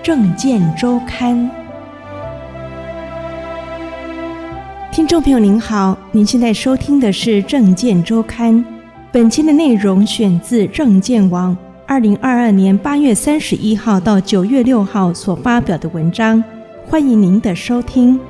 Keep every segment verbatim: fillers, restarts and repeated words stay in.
政见周刊。听众朋友您好，您现在收听的是政见周刊，本期的内容选自政见网二零二二年八月三十一号到九月六号所发表的文章，欢迎您的收听。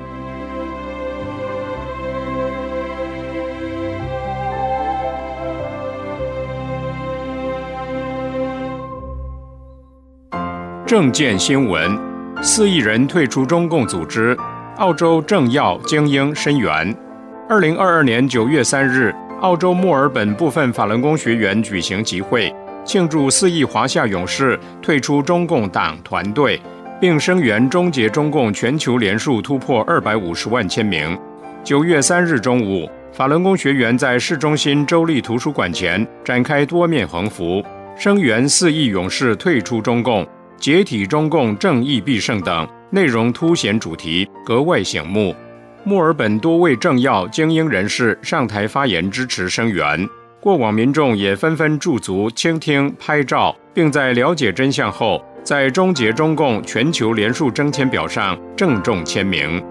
政见新闻：四亿人退出中共组织，澳洲政要精英声援。二零二二年九月三日，澳洲墨尔本部分法轮功学员举行集会，庆祝四亿华夏勇士退出中共党团队，并声援终结中共全球连数突破二百五十万签名。九月三日中午，法轮功学员在市中心州立图书馆前展开多面横幅，声援四亿勇士退出中共，解体中共正义必胜等内容凸显主题，格外醒目。墨尔本多位政要精英人士上台发言支持声援，过往民众也纷纷驻足倾听拍照，并在了解真相后，在终结中共全球连数征签表上郑重签名。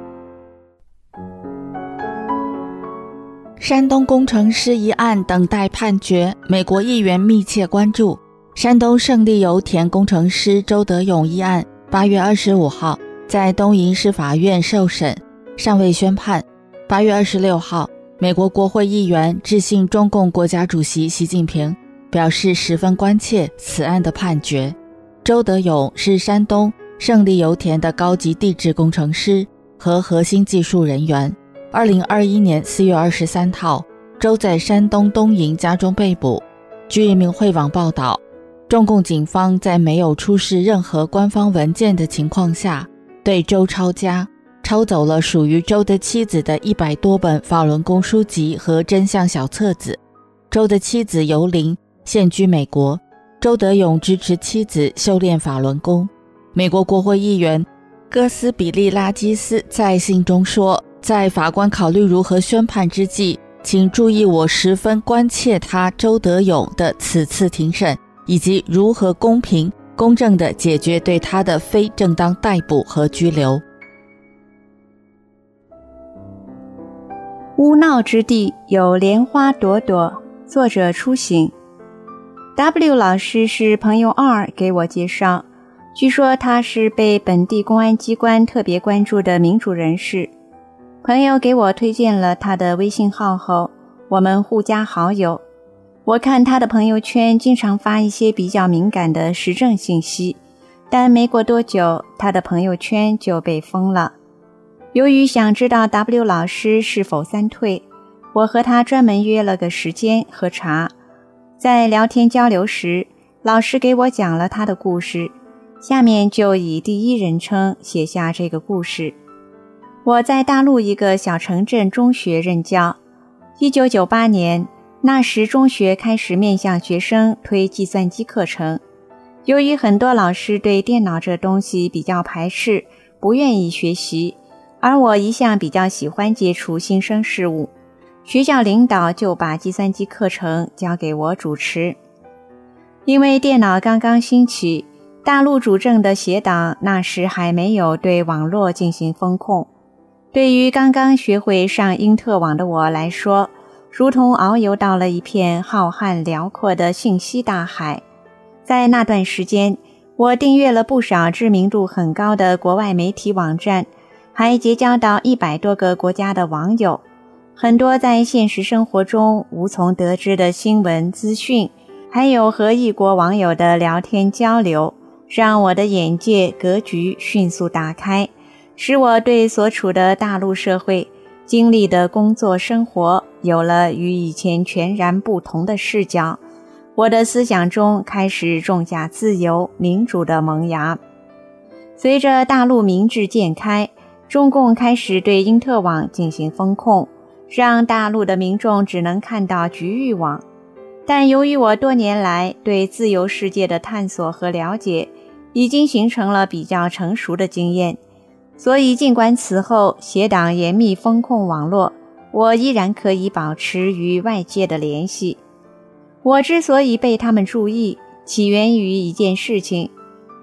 山东工程师一案等待判决，美国议员密切关注。山东胜利油田工程师周德勇一案八月二十五号在东营市法院受审，尚未宣判。八月二十六号，美国国会议员致信中共国家主席习近平，表示十分关切此案的判决。周德勇是山东胜利油田的高级地质工程师和核心技术人员。二零二一年四月二十三号，周在山东东营家中被捕。据人民汇网报道，中共警方在没有出示任何官方文件的情况下，对周抄家，抄走了属于周的妻子的一百多本法轮功书籍和真相小册子。周的妻子尤玲现居美国，周德勇支持妻子修炼法轮功。美国国会议员哥斯比利拉基斯在信中说，在法官考虑如何宣判之际，请注意我十分关切他周德勇的此次庭审，以及如何公平公正地解决对他的非正当逮捕和拘留。 乌闹之地有莲花朵朵，作者初醒。 W 老师是朋友二给我介绍，据说他是被本地公安机关特别关注的民主人士。朋友给我推荐了他的微信号后，我们互加好友。我看他的朋友圈经常发一些比较敏感的时政信息，但没过多久，他的朋友圈就被封了。由于想知道 W 老师是否三退，我和他专门约了个时间喝茶。在聊天交流时，老师给我讲了他的故事，下面就以第一人称写下这个故事。我在大陆一个小城镇中学任教，一九九八年那时中学开始面向学生推计算机课程，由于很多老师对电脑这东西比较排斥，不愿意学习，而我一向比较喜欢接触新生事物，学校领导就把计算机课程交给我主持。因为电脑刚刚兴起，大陆主政的协党那时还没有对网络进行封控，对于刚刚学会上因特网的我来说，如同遨游到了一片浩瀚辽阔的信息大海。在那段时间，我订阅了不少知名度很高的国外媒体网站，还结交到一百多个国家的网友，很多在现实生活中无从得知的新闻资讯，还有和异国网友的聊天交流，让我的眼界格局迅速打开，使我对所处的大陆社会经历的工作生活有了与以前全然不同的视角。我的思想中开始种下自由民主的萌芽。随着大陆民智渐开，中共开始对因特网进行封控，让大陆的民众只能看到局域网。但由于我多年来对自由世界的探索和了解，已经形成了比较成熟的经验，所以尽管此后协党严密封控网络，我依然可以保持与外界的联系。我之所以被他们注意，起源于一件事情，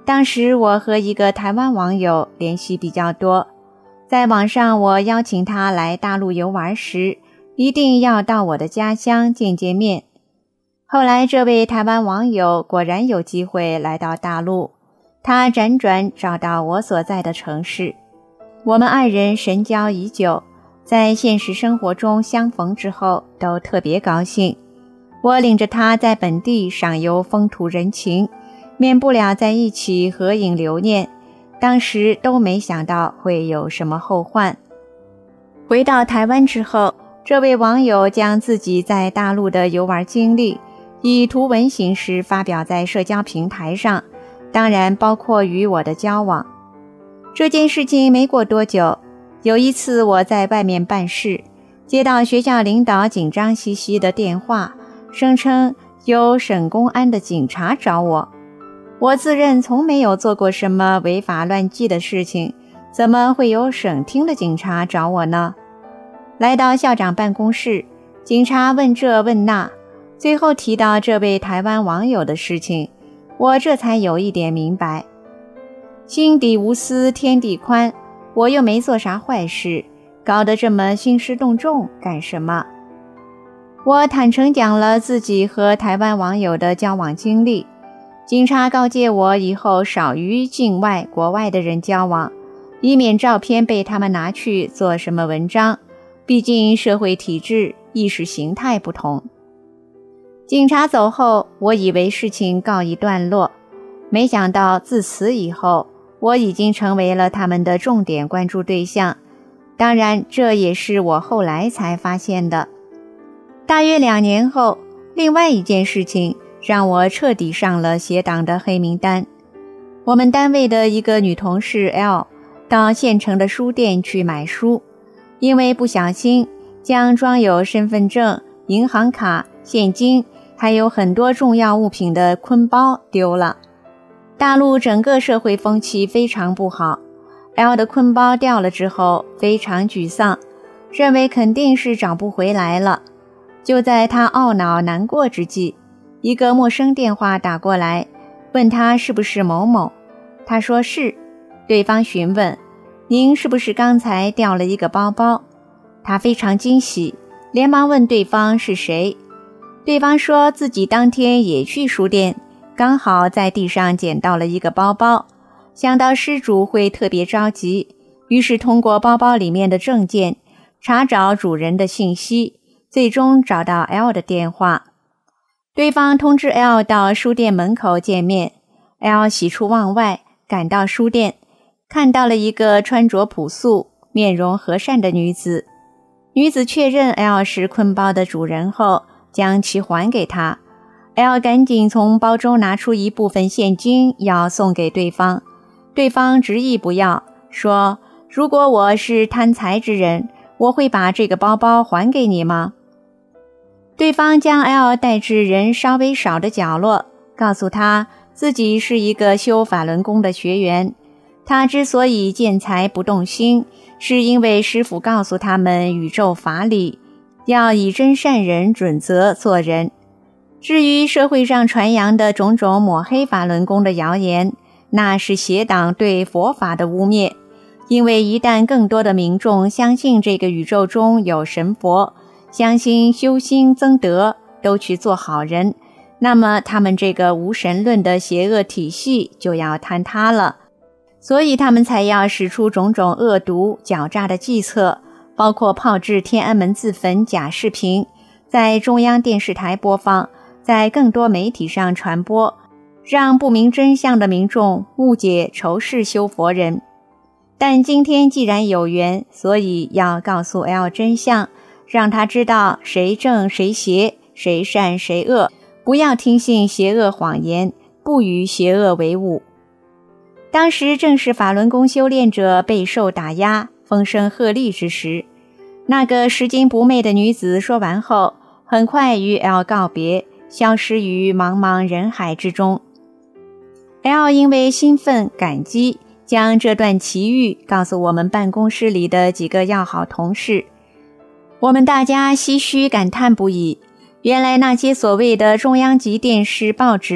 当时我和一个台湾网友联系比较多，在网上我邀请他来大陆游玩时，一定要到我的家乡见见面。后来这位台湾网友果然有机会来到大陆，他辗转找到我所在的城市，我们二人神交已久，在现实生活中相逢之后都特别高兴。我领着他在本地赏游风土人情，免不了在一起合影留念，当时都没想到会有什么后患。回到台湾之后，这位网友将自己在大陆的游玩经历以图文形式发表在社交平台上，当然包括与我的交往。这件事情没过多久，有一次我在外面办事，接到学校领导紧张兮兮的电话，声称有省公安的警察找我。我自认从没有做过什么违法乱纪的事情，怎么会有省厅的警察找我呢？来到校长办公室，警察问这问那，最后提到这位台湾网友的事情，我这才有一点明白。心底无私天地宽，我又没做啥坏事，搞得这么兴师动众干什么？我坦诚讲了自己和台湾网友的交往经历，警察告诫我以后少与境外国外的人交往，以免照片被他们拿去做什么文章，毕竟社会体制意识形态不同。警察走后，我以为事情告一段落，没想到自此以后，我已经成为了他们的重点关注对象，当然这也是我后来才发现的。大约两年后，另外一件事情让我彻底上了邪党的黑名单。我们单位的一个女同事 L 到县城的书店去买书，因为不小心将装有身份证、银行卡、现金还有很多重要物品的坤包丢了。大陆整个社会风气非常不好， L 的坤包掉了之后非常沮丧，认为肯定是找不回来了。就在他懊恼难过之际，一个陌生电话打过来，问他是不是某某。他说是。对方询问，您是不是刚才掉了一个包包？他非常惊喜，连忙问对方是谁。对方说自己当天也去书店，刚好在地上捡到了一个包包，想到失主会特别着急，于是通过包包里面的证件查找主人的信息，最终找到 L 的电话。对方通知 L 到书店门口见面， L 喜出望外，赶到书店，看到了一个穿着朴素、面容和善的女子。女子确认 L 是坤包的主人后，将其还给他。 L 赶紧从包中拿出一部分现金要送给对方，对方执意不要，说如果我是贪财之人，我会把这个包包还给你吗？对方将 L 带至人稍微少的角落，告诉他自己是一个修法轮功的学员，他之所以见财不动心，是因为师父告诉他们宇宙法理，要以真善人准则做人。至于社会上传扬的种种抹黑法轮功的谣言，那是邪党对佛法的污蔑。因为一旦更多的民众相信这个宇宙中有神佛，相信修心增德，都去做好人，那么他们这个无神论的邪恶体系就要坍塌了。所以他们才要使出种种恶毒狡诈的计策，包括炮制天安门自焚假视频，在中央电视台播放，在更多媒体上传播，让不明真相的民众误解仇视修佛人。但今天既然有缘，所以要告诉 L 真相，让他知道谁正谁邪，谁善谁恶，不要听信邪恶谎言，不与邪恶为伍。当时正是法轮功修炼者备受打压，风声鹤唳之时。那个拾金不昧的女子说完后，很快与 L 告别，消失于茫茫人海之中。L 因为兴奋感激，将这段奇遇告诉我们办公室里的几个要好同事。我们大家唏嘘感叹不已，原来那些所谓的中央级电视报纸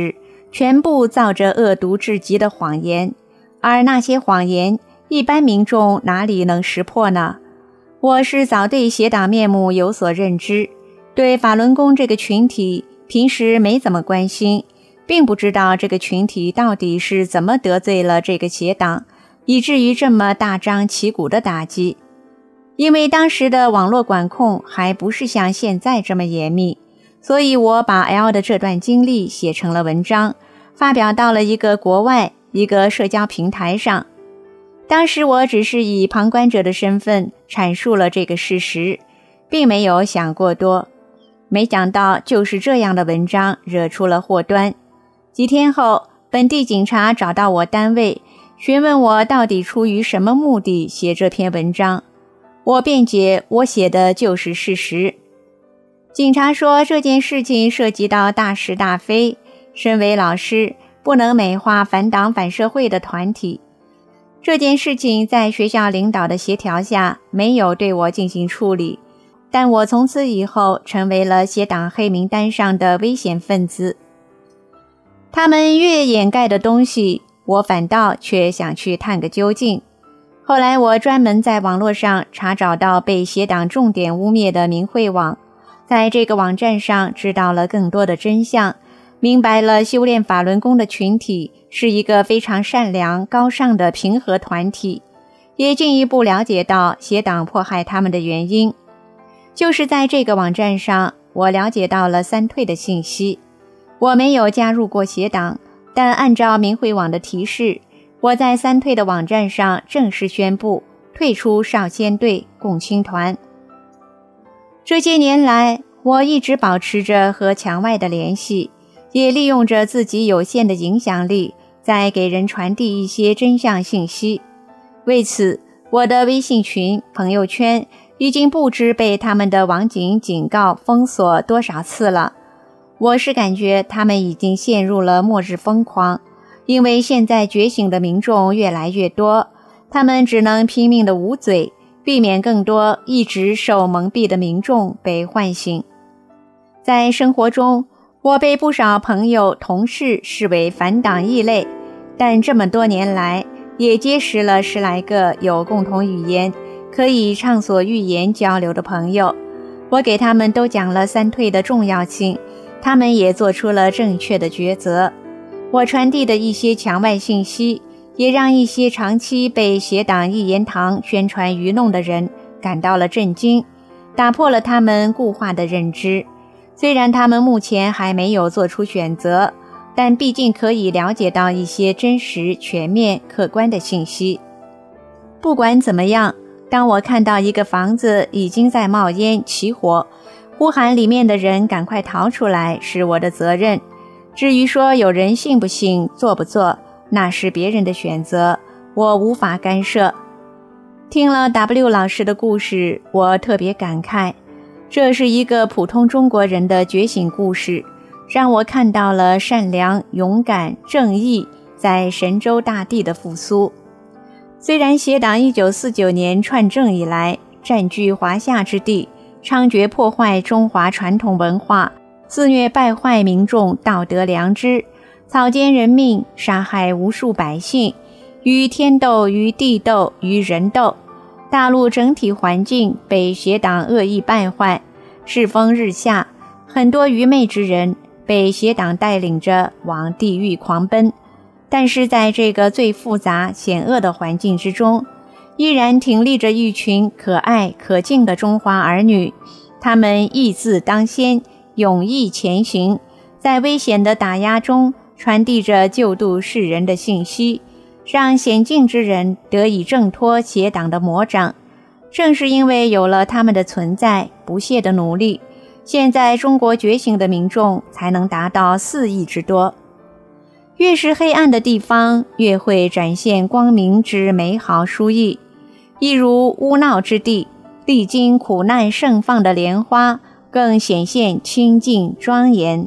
全部造着恶毒至极的谎言，而那些谎言，一般民众哪里能识破呢？我是早对邪党面目有所认知，对法轮功这个群体平时没怎么关心，并不知道这个群体到底是怎么得罪了这个邪党，以至于这么大张旗鼓的打击。因为当时的网络管控还不是像现在这么严密，所以我把 L 的这段经历写成了文章，发表到了一个国外一个社交平台上。当时我只是以旁观者的身份阐述了这个事实，并没有想过多。没想到就是这样的文章惹出了祸端。几天后，本地警察找到我单位，询问我到底出于什么目的写这篇文章。我辩解我写的就是事实。警察说这件事情涉及到大是大非，身为老师不能美化反党反社会的团体。这件事情在学校领导的协调下没有对我进行处理，但我从此以后成为了邪党黑名单上的危险分子。他们越掩盖的东西，我反倒却想去探个究竟。后来我专门在网络上查找到被邪党重点污蔑的明慧网，在这个网站上知道了更多的真相，明白了修炼法轮功的群体是一个非常善良高尚的平和团体，也进一步了解到邪党迫害他们的原因。就是在这个网站上，我了解到了三退的信息。我没有加入过邪党，但按照明慧网的提示，我在三退的网站上正式宣布退出少先队共青团。这些年来，我一直保持着和墙外的联系，也利用着自己有限的影响力，在给人传递一些真相信息。为此，我的微信群、朋友圈已经不知被他们的网警警告封锁多少次了。我是感觉他们已经陷入了末日疯狂，因为现在觉醒的民众越来越多，他们只能拼命的捂嘴，避免更多一直受蒙蔽的民众被唤醒。在生活中，我被不少朋友同事视为反党异类，但这么多年来也结识了十来个有共同语言可以畅所欲言交流的朋友。我给他们都讲了三退的重要性，他们也做出了正确的抉择。我传递的一些墙外信息，也让一些长期被邪党一言堂宣传愚弄的人感到了震惊，打破了他们固化的认知。虽然他们目前还没有做出选择，但毕竟可以了解到一些真实、全面、客观的信息。不管怎么样，当我看到一个房子已经在冒烟起火，呼喊里面的人赶快逃出来是我的责任。至于说有人信不信、做不做，那是别人的选择，我无法干涉。听了 W 老师的故事，我特别感慨，这是一个普通中国人的觉醒故事，让我看到了善良、勇敢、正义在神州大地的复苏。虽然邪党一九四九年串政以来，占据华夏之地，猖獗破坏中华传统文化，肆虐败坏民众道德良知，草菅人命，杀害无数百姓，与天斗，与地斗，与人斗。大陆整体环境被邪党恶意败坏，世风日下，很多愚昧之人被邪党带领着往地狱狂奔。但是在这个最复杂险恶的环境之中，依然挺立着一群可爱可敬的中华儿女，他们义字当先，勇毅前行，在危险的打压中传递着救度世人的信息，让险境之人得以挣脱邪党的魔掌。正是因为有了他们的存在，不懈的努力，现在中国觉醒的民众才能达到四亿之多。越是黑暗的地方，越会展现光明之美好殊意。一如乌闹之地，历经苦难盛放的莲花，更显现清净庄严。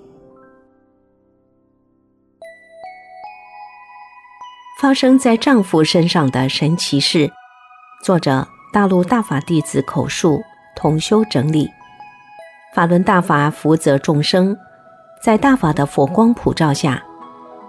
发生在丈夫身上的神奇事，作者大陆大法弟子口述，同修整理。法轮大法福泽众生，在大法的佛光普照下，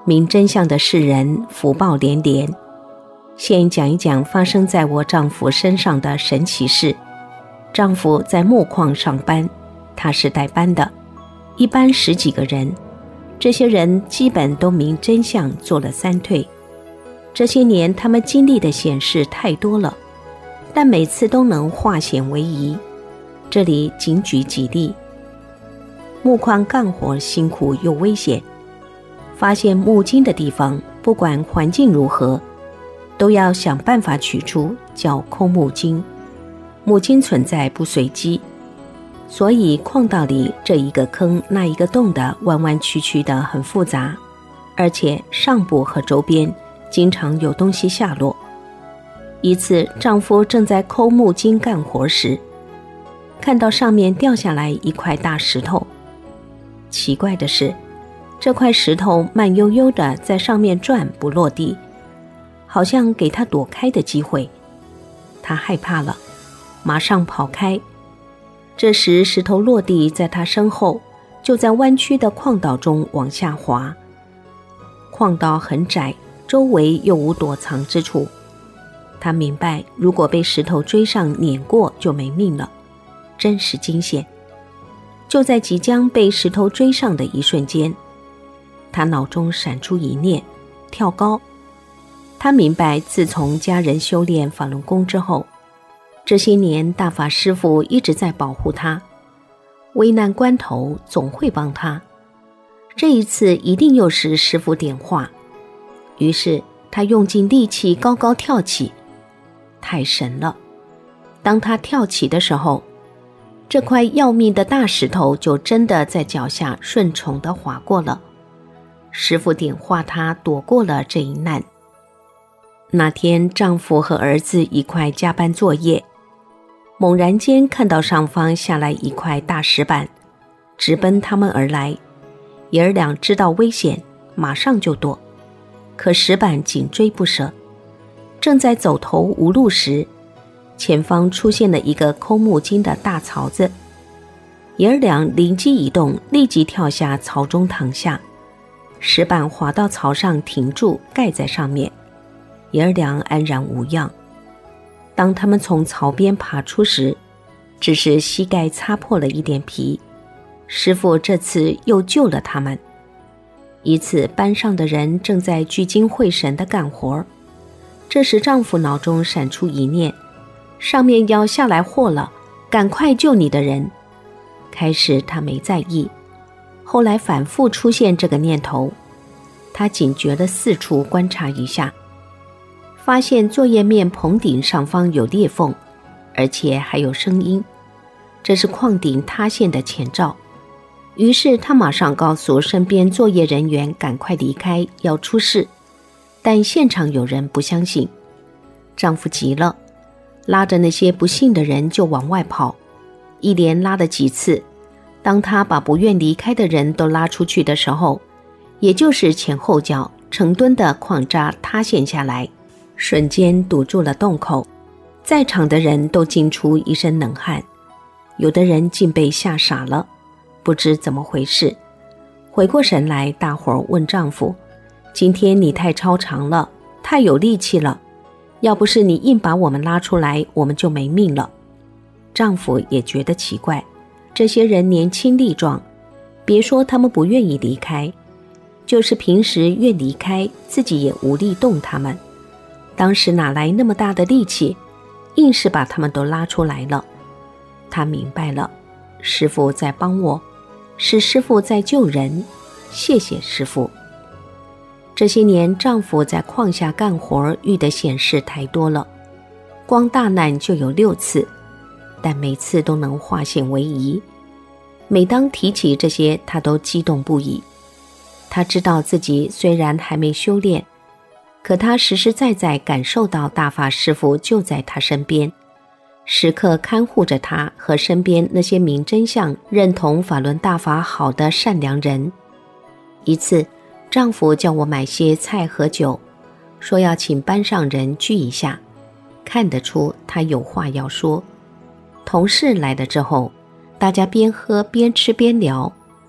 明真相的世人福报连连。先讲一讲发生在我丈夫身上的神奇事。丈夫在木矿上班，他是带班的，一班十几个人，这些人基本都明真相做了三退。这些年他们经历的险事太多了，但每次都能化险为夷。这里仅举几例。木矿干活辛苦又危险，发现木精的地方，不管环境如何，都要想办法取出，叫抠木精。木精存在不随机，所以矿道里这一个坑那一个洞的弯弯曲曲的很复杂，而且上部和周边经常有东西下落。一次丈夫正在抠木精干活时，看到上面掉下来一块大石头。奇怪的是，这块石头慢悠悠地在上面转不落地，好像给他躲开的机会。他害怕了，马上跑开。这时石头落地在他身后，就在弯曲的矿道中往下滑。矿道很窄，周围又无躲藏之处。他明白，如果被石头追上碾过就没命了，真是惊险。就在即将被石头追上的一瞬间，他脑中闪出一念：跳高。他明白，自从家人修炼法轮功之后，这些年大法师父一直在保护他，危难关头总会帮他。这一次一定又是师父点化。于是他用尽力气高高跳起，太神了。当他跳起的时候，这块要命的大石头就真的在脚下顺从地滑过了。师父点化他躲过了这一难。那天丈夫和儿子一块加班作业，猛然间看到上方下来一块大石板，直奔他们而来。爷儿俩知道危险，马上就躲，可石板紧追不舍。正在走投无路时，前方出现了一个抠木精的大槽子。爷儿俩灵机一动，立即跳下槽中躺下，石板滑到槽上停住，盖在上面。爷儿俩安然无恙。当他们从槽边爬出时，只是膝盖擦破了一点皮。师父这次又救了他们。一次班上的人正在聚精会神地干活，这时丈夫脑中闪出一念：上面要下来货了，赶快救你的人。开始他没在意，后来反复出现这个念头。他警觉地四处观察一下，发现作业面棚顶上方有裂缝，而且还有声音，这是矿顶塌陷的前兆。于是他马上告诉身边作业人员赶快离开，要出事。但现场有人不相信。丈夫急了，拉着那些不信的人就往外跑，一连拉了几次。当他把不愿离开的人都拉出去的时候，也就是前后脚成吨的矿渣塌陷下来，瞬间堵住了洞口。在场的人都惊出一身冷汗，有的人竟被吓傻了，不知怎么回事。回过神来，大伙儿问丈夫：今天你太超常了，太有力气了，要不是你硬把我们拉出来，我们就没命了。丈夫也觉得奇怪，这些人年轻力壮，别说他们不愿意离开，就是平时愿离开，自己也无力动他们。当时哪来那么大的力气，硬是把他们都拉出来了。他明白了，师父在帮我，是师父在救人，谢谢师父。这些年丈夫在矿下干活遇的险事太多了，光大难就有六次，但每次都能化险为夷。每当提起这些，他都激动不已。他知道自己虽然还没修炼，可他实实在在感受到大法师父就在他身边，时刻看护着他和身边那些明真相、认同法轮大法好的善良人。一次，丈夫叫我买些菜和酒，说要请班上人聚一下，看得出他有话要说。同事来了之后，大家边喝边吃边聊。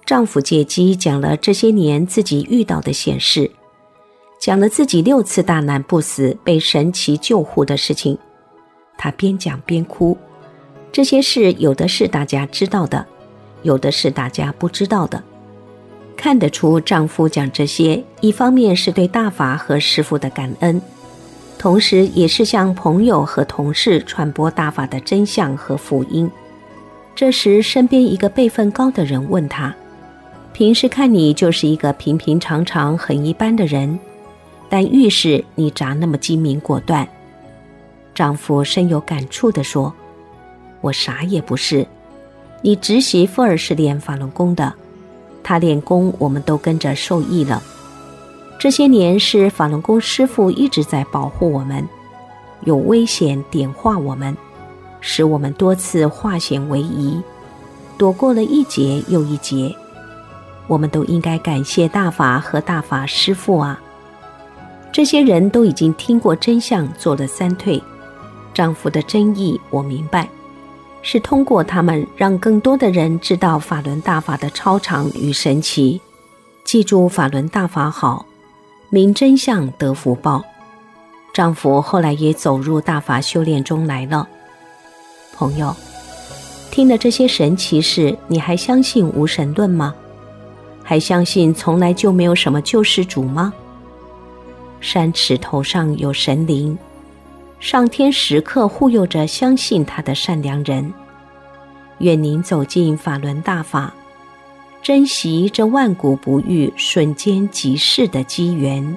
丈夫借机讲了这些年自己遇到的险事，讲了自己六次大难不死被神奇救护的事情。她边讲边哭，这些事有的是大家知道的，有的是大家不知道的。看得出丈夫讲这些，一方面是对大法和师父的感恩，同时也是向朋友和同事传播大法的真相和福音。这时身边一个辈分高的人问他，平时看你就是一个平平常常很一般的人，但遇事你咋那么精明果断？丈夫深有感触地说，我啥也不是，你侄媳妇儿是练法轮功的，她练功我们都跟着受益了。这些年是法轮功师父一直在保护我们，有危险点化我们，使我们多次化险为夷，躲过了一劫又一劫。我们都应该感谢大法和大法师父啊！这些人都已经听过真相，做了三退。丈夫的真意我明白，是通过他们让更多的人知道法轮大法的超常与神奇。记住法轮大法好，明真相得福报。丈夫后来也走入大法修炼中来了。朋友，听了这些神奇事，你还相信无神论吗？还相信从来就没有什么救世主吗？山池头上有神灵，上天时刻护佑着相信他的善良人。愿您走进法轮大法，珍惜这万古不遇、瞬间即逝的机缘。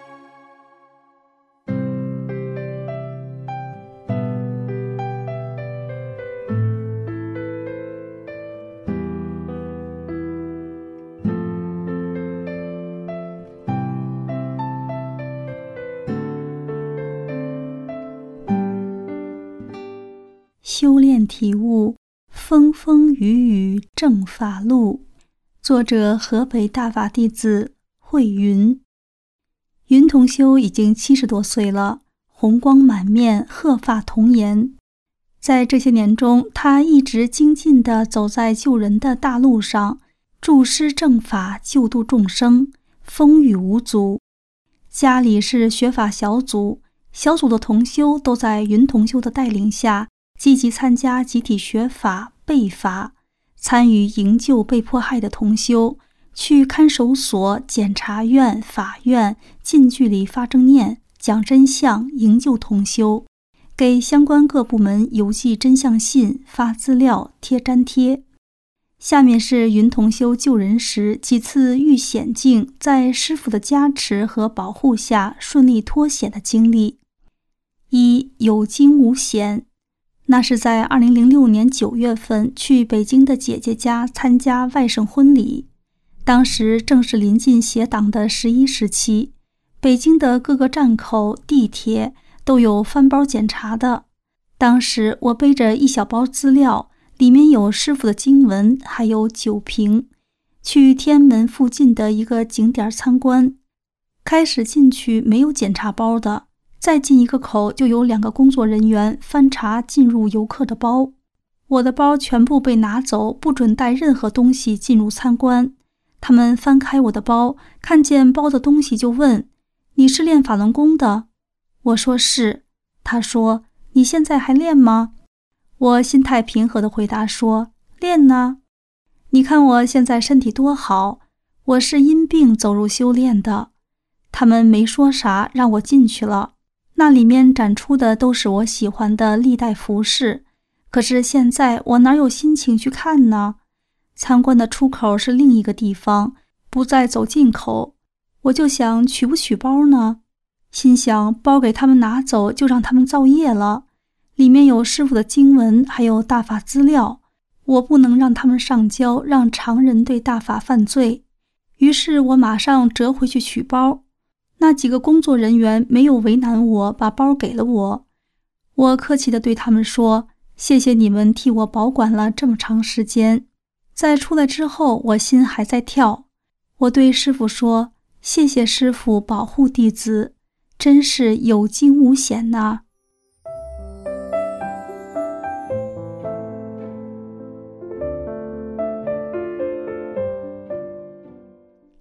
修炼体悟，风风雨雨正法路。作者河北大法弟子慧云。云同修已经七十多岁了，红光满面，鹤发童颜。在这些年中，他一直精进地走在救人的大路上，助师正法，救度众生，风雨无阻。家里是学法小组，小组的同修都在云同修的带领下积极参加集体学法、背法，参与营救被迫害的同修，去看守所、检察院、法院近距离发正念、讲真相、营救同修，给相关各部门邮寄真相信、发资料、贴粘贴。下面是云同修救人时几次遇险境，在师父的加持和保护下顺利脱险的经历。一、有惊无险。那是在二零零六年九月份去北京的姐姐家参加外甥婚礼，当时正是临近写党的十一时期，北京的各个站口、地铁都有翻包检查的。当时我背着一小包资料，里面有师父的经文，还有酒瓶，去天安门附近的一个景点参观。开始进去没有检查包的，再进一个口就有两个工作人员翻查进入游客的包，我的包全部被拿走，不准带任何东西进入参观。他们翻开我的包，看见包的东西就问，你是练法轮功的？我说是。他说，你现在还练吗？我心态平和地回答说，练呢。你看我现在身体多好，我是因病走入修炼的。他们没说啥，让我进去了。那里面展出的都是我喜欢的历代服饰，可是现在我哪有心情去看呢？参观的出口是另一个地方，不再走进口，我就想取不取包呢？心想包给他们拿走，就让他们造业了。里面有师父的经文，还有大法资料，我不能让他们上交，让常人对大法犯罪。于是我马上折回去取包。那几个工作人员没有为难我，把包给了我。我客气地对他们说，谢谢你们替我保管了这么长时间。在出来之后，我心还在跳。我对师父说，谢谢师父保护弟子，真是有惊无险呐。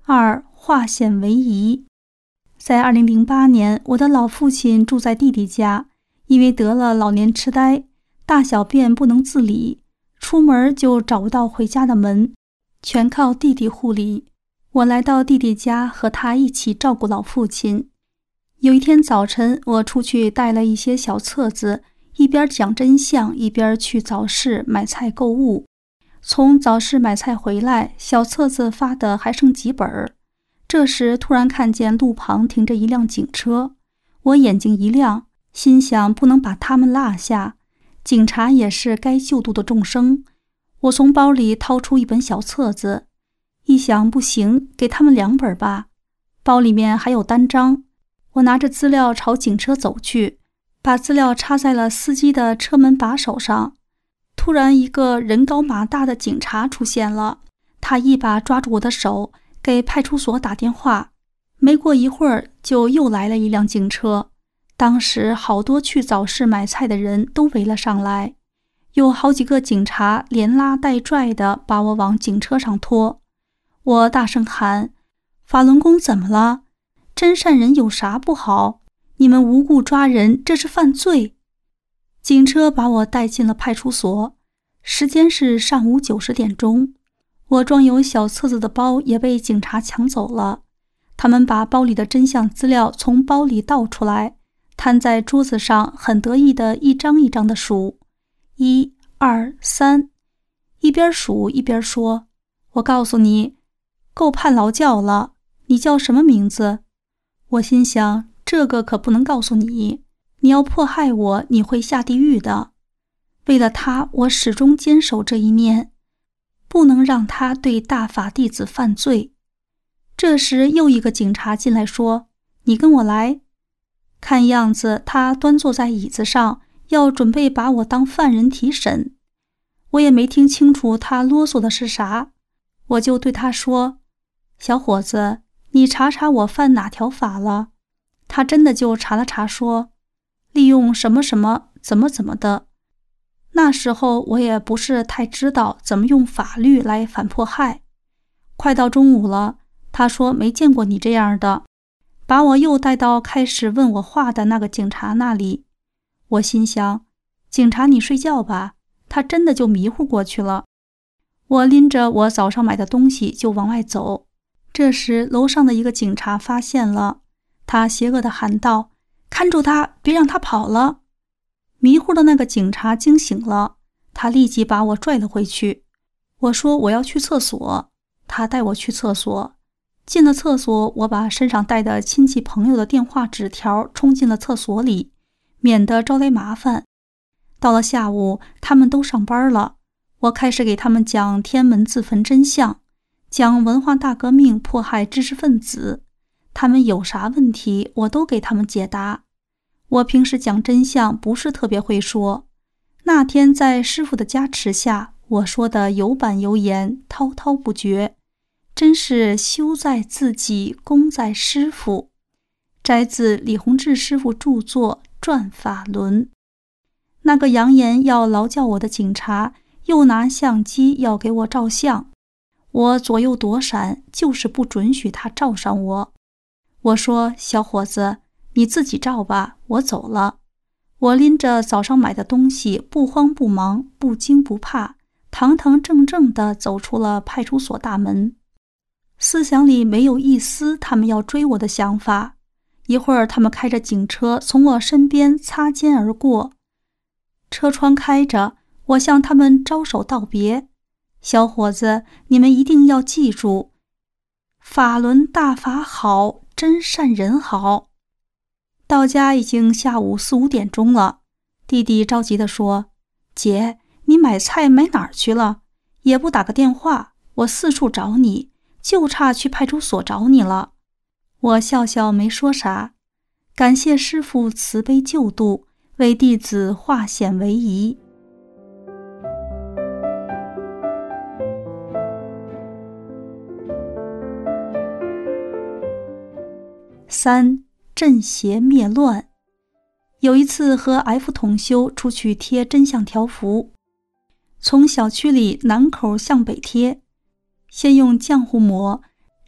二、化险为夷。在二零零八年，我的老父亲住在弟弟家，因为得了老年痴呆，大小便不能自理，出门就找不到回家的门，全靠弟弟护理。我来到弟弟家和他一起照顾老父亲。有一天早晨，我出去带了一些小册子，一边讲真相，一边去早市买菜购物。从早市买菜回来，小册子发的还剩几本儿。这时突然看见路旁停着一辆警车，我眼睛一亮，心想不能把他们落下，警察也是该救度的众生。我从包里掏出一本小册子，一想不行，给他们两本吧，包里面还有单张。我拿着资料朝警车走去，把资料插在了司机的车门把手上。突然一个人高马大的警察出现了，他一把抓住我的手，给派出所打电话。没过一会儿就又来了一辆警车，当时好多去早市买菜的人都围了上来，有好几个警察连拉带拽的把我往警车上拖。我大声喊：法轮功怎么了？真善人有啥不好？你们无故抓人，这是犯罪。警车把我带进了派出所，时间是上午九十点钟。我装有小册子的包也被警察抢走了。他们把包里的真相资料从包里倒出来，摊在桌子上，很得意的一张一张的数，一、二、三，一边数一边说：我告诉你，够判劳教了，你叫什么名字？我心想，这个可不能告诉你，你要迫害我，你会下地狱的。为了他，我始终坚守这一念，不能让他对大法弟子犯罪。这时又一个警察进来说：你跟我来。看样子他端坐在椅子上，要准备把我当犯人提审。我也没听清楚他啰嗦的是啥，我就对他说：小伙子，你查查我犯哪条法了？他真的就查了查，说利用什么什么怎么怎么的。那时候我也不是太知道怎么用法律来反迫害。快到中午了，他说没见过你这样的，把我又带到开始问我话的那个警察那里。我心想，警察你睡觉吧，他真的就迷糊过去了。我拎着我早上买的东西就往外走。这时楼上的一个警察发现了，他邪恶地喊道：看住他，别让他跑了。迷糊的那个警察惊醒了，他立即把我拽了回去。我说我要去厕所，他带我去厕所。进了厕所，我把身上带的亲戚朋友的电话纸条冲进了厕所里，免得招来麻烦。到了下午，他们都上班了，我开始给他们讲天安门自焚真相，讲文化大革命迫害知识分子，他们有啥问题我都给他们解答。我平时讲真相不是特别会说，那天在师父的加持下，我说的有板有眼，滔滔不绝，真是修在自己，功在师父。摘自李洪志师父著作《转法轮》。那个扬言要劳教我的警察又拿相机要给我照相，我左右躲闪，就是不准许他照上我。我说：小伙子，你自己照吧，我走了。我拎着早上买的东西，不慌不忙，不惊不怕，堂堂正正地走出了派出所大门。思想里没有一丝他们要追我的想法。一会儿他们开着警车从我身边擦肩而过，车窗开着，我向他们招手道别：小伙子，你们一定要记住，法轮大法好，真善人好。到家已经下午四五点钟了，弟弟着急地说：姐，你买菜买哪儿去了？也不打个电话，我四处找你，就差去派出所找你了。我笑笑没说啥，感谢师父慈悲救度，为弟子化险为夷。三、镇邪灭乱。有一次和 F 同修出去贴真相条幅，从小区里南口向北贴，先用浆糊抹，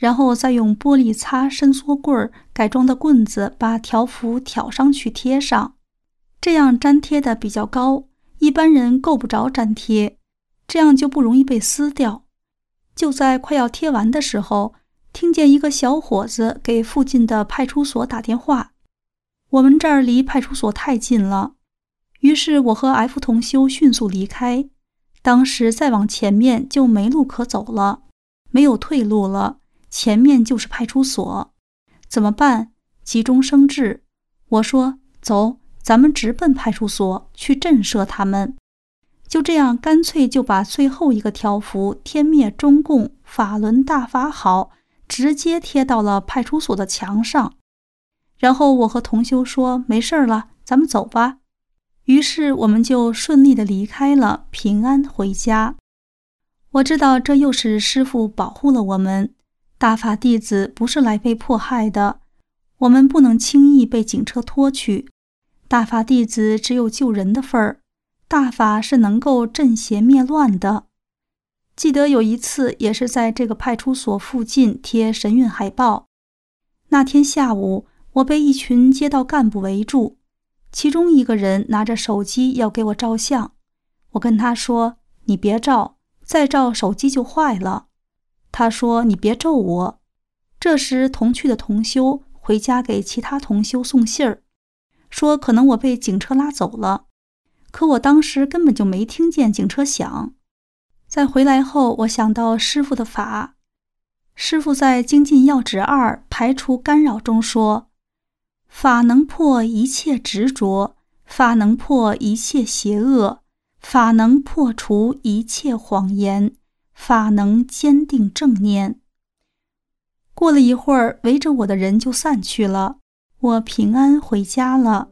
然后再用玻璃擦伸缩棍改装的棍子把条幅挑上去贴上，这样粘贴的比较高，一般人够不着粘贴，这样就不容易被撕掉。就在快要贴完的时候，听见一个小伙子给附近的派出所打电话。我们这儿离派出所太近了，于是我和 F 同修迅速离开。当时再往前面就没路可走了，没有退路了，前面就是派出所。怎么办？急中生智，我说走，咱们直奔派出所去震慑他们。就这样，干脆就把最后一个条幅天灭中共，法轮大法好直接贴到了派出所的墙上。然后我和同修说，没事了，咱们走吧。于是我们就顺利地离开了，平安回家。我知道这又是师父保护了我们，大法弟子不是来被迫害的，我们不能轻易被警车拖去。大法弟子只有救人的份儿，大法是能够镇邪灭乱的。记得有一次也是在这个派出所附近贴神韵海报，那天下午我被一群街道干部围住，其中一个人拿着手机要给我照相，我跟他说，你别照，再照手机就坏了。他说，你别咒我。这时同去的同修回家给其他同修送信儿，说可能我被警车拉走了，可我当时根本就没听见警车响。在回来后，我想到师父的法，师父在精进要旨二排除干扰中说，法能破一切执着，法能破一切邪恶，法能破除一切谎言，法能坚定正念。过了一会儿，围着我的人就散去了，我平安回家了。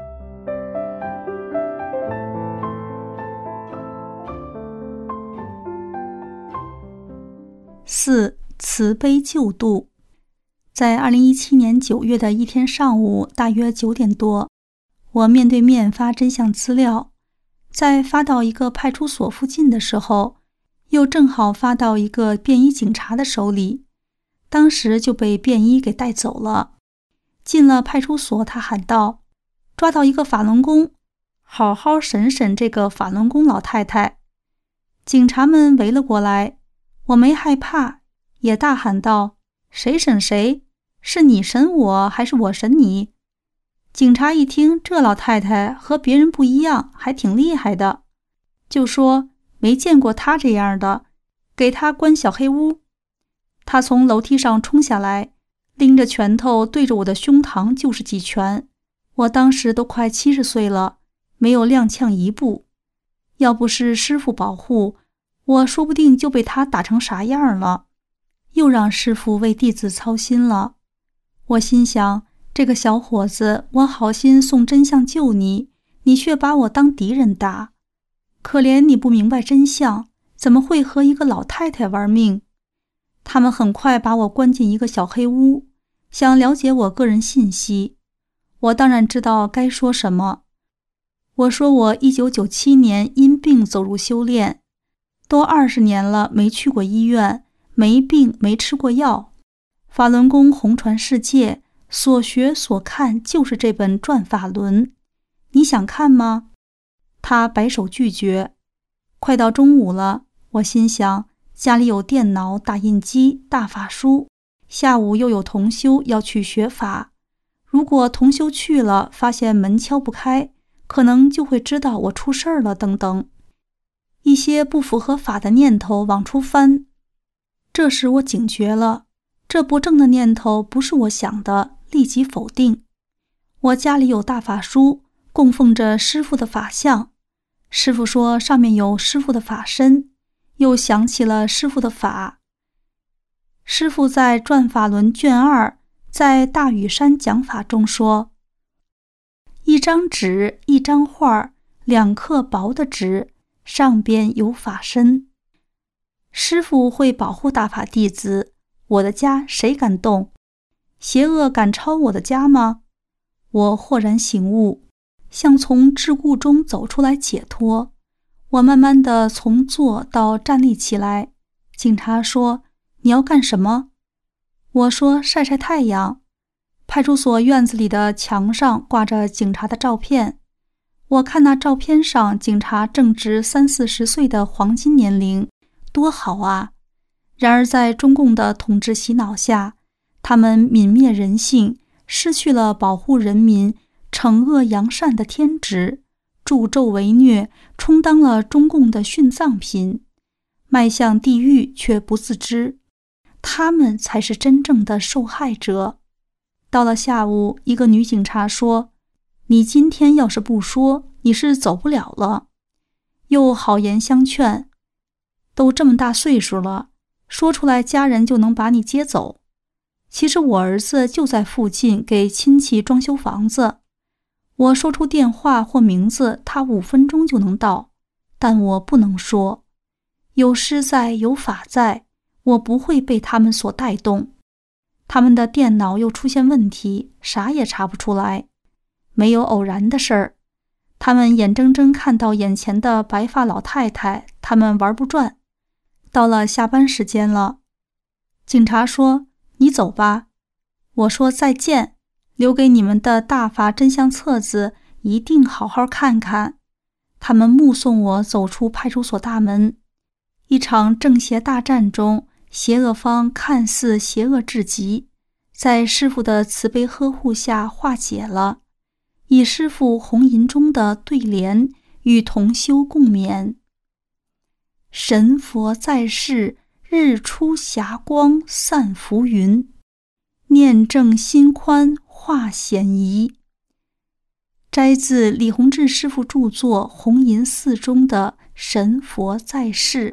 四、慈悲救度。在二零一七年九月的一天上午，大约九点多，我面对面发真相资料，在发到一个派出所附近的时候，又正好发到一个便衣警察的手里，当时就被便衣给带走了。进了派出所，他喊道，抓到一个法轮功，好好审审这个法轮功老太太。警察们围了过来，我没害怕，也大喊道，谁审谁？是你审我还是我审你？警察一听这老太太和别人不一样，还挺厉害的，就说没见过她这样的，给她关小黑屋。她从楼梯上冲下来，拎着拳头对着我的胸膛就是几拳。我当时都快七十岁了，没有踉跄一步，要不是师父保护，我说不定就被他打成啥样了。又让师父为弟子操心了。我心想，这个小伙子，我好心送真相救你，你却把我当敌人打。可怜你不明白真相，怎么会和一个老太太玩命？他们很快把我关进一个小黑屋，想了解我个人信息。我当然知道该说什么。我说我一九九七年因病走入修炼，都二十年了没去过医院，没病没吃过药。法轮功红传世界，所学所看就是这本转法轮，你想看吗？他摆手拒绝。快到中午了，我心想，家里有电脑、打印机、大法书，下午又有同修要去学法，如果同修去了发现门敲不开，可能就会知道我出事儿了等等，一些不符合法的念头往出翻。这时我警觉了，这不正的念头不是我想的，立即否定。我家里有大法书，供奉着师父的法像，师父说上面有师父的法身，又想起了师父的法。师父在转法轮卷二，在大屿山讲法中说，一张纸，一张画，两克薄的纸，上边有法身。师父会保护大法弟子，我的家谁敢动？邪恶敢抄我的家吗？我豁然醒悟，像从桎梏中走出来解脱。我慢慢地从坐到站立起来。警察说，你要干什么？ 我说晒晒太阳。派出所院子里的墙上挂着警察的照片，我看那照片上警察正值三四十岁的黄金年龄，多好啊！然而在中共的统治洗脑下，他们泯灭人性，失去了保护人民、惩恶扬善的天职，助纣为虐，充当了中共的殉葬品，迈向地狱却不自知。他们才是真正的受害者。到了下午，一个女警察说：“你今天要是不说，你是走不了了。”又好言相劝：“都这么大岁数了，说出来家人就能把你接走。”其实我儿子就在附近给亲戚装修房子，我说出电话或名字，他五分钟就能到，但我不能说。有师在，有法在，我不会被他们所带动。他们的电脑又出现问题，啥也查不出来。没有偶然的事儿，他们眼睁睁看到眼前的白发老太太，他们玩不转。到了下班时间了，警察说：“你走吧。”我说：“再见，留给你们的大法真相册子一定好好看看。”他们目送我走出派出所大门。一场正邪大战中，邪恶方看似邪恶至极，在师父的慈悲呵护下化解了，以师父红银中的对联与同修共勉：神佛在世，日出霞光散浮云，念正心宽化险夷。摘自李洪志师父著作《红银寺》中的神佛在世。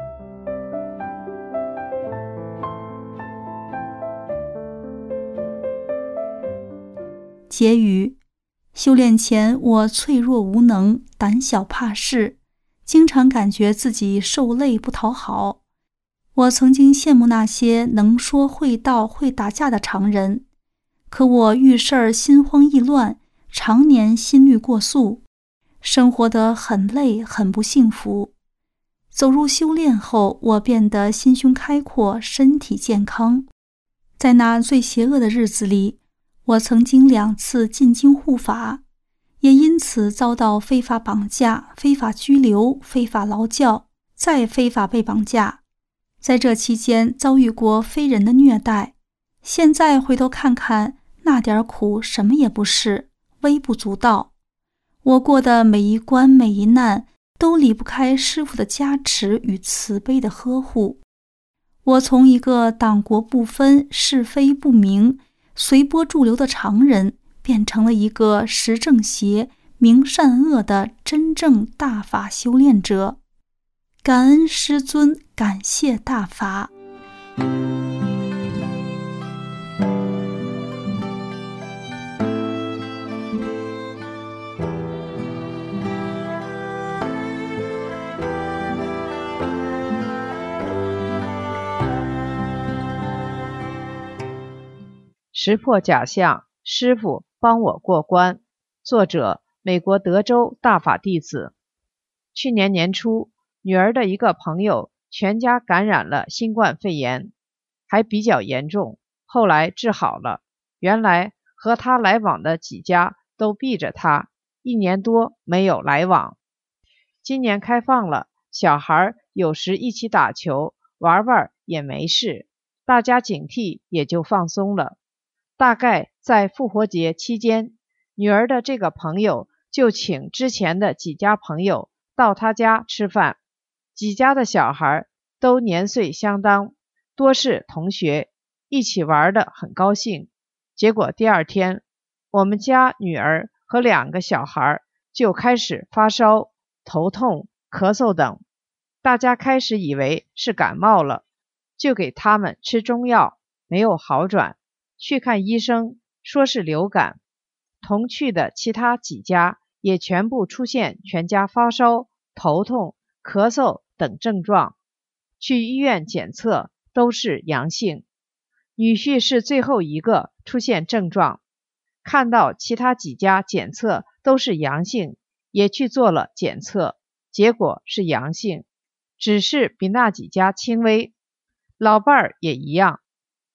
结语：修炼前，我脆弱无能，胆小怕事，经常感觉自己受累不讨好。我曾经羡慕那些能说会道会打架的常人，可我遇事儿心慌意乱，常年心率过速，生活得很累很不幸福。走入修炼后，我变得心胸开阔，身体健康。在那最邪恶的日子里，我曾经两次进京护法，也因此遭到非法绑架、非法拘留、非法劳教，再非法被绑架。在这期间遭遇过非人的虐待，现在回头看看，那点苦什么也不是，微不足道。我过的每一关每一难，都离不开师父的加持与慈悲的呵护。我从一个党国不分、是非不明、随波逐流的常人，变成了一个实正邪、明善恶的真正大法修炼者。感恩师尊，感谢大法。 识破假象，师父帮我过关。作者：美国德州大法弟子。去年年初，女儿的一个朋友全家感染了新冠肺炎，还比较严重，后来治好了。原来和他来往的几家都避着他，一年多没有来往。今年开放了，小孩有时一起打球玩玩也没事，大家警惕也就放松了。大概在复活节期间，女儿的这个朋友就请之前的几家朋友到他家吃饭，几家的小孩都年岁相当，多是同学，一起玩得很高兴。结果第二天，我们家女儿和两个小孩就开始发烧、头痛、咳嗽等，大家开始以为是感冒了，就给他们吃中药，没有好转，去看医生说是流感。同去的其他几家也全部出现全家发烧、头痛、咳嗽等症状，去医院检测都是阳性。女婿是最后一个出现症状，看到其他几家检测都是阳性，也去做了检测，结果是阳性，只是比那几家轻微。老伴儿也一样，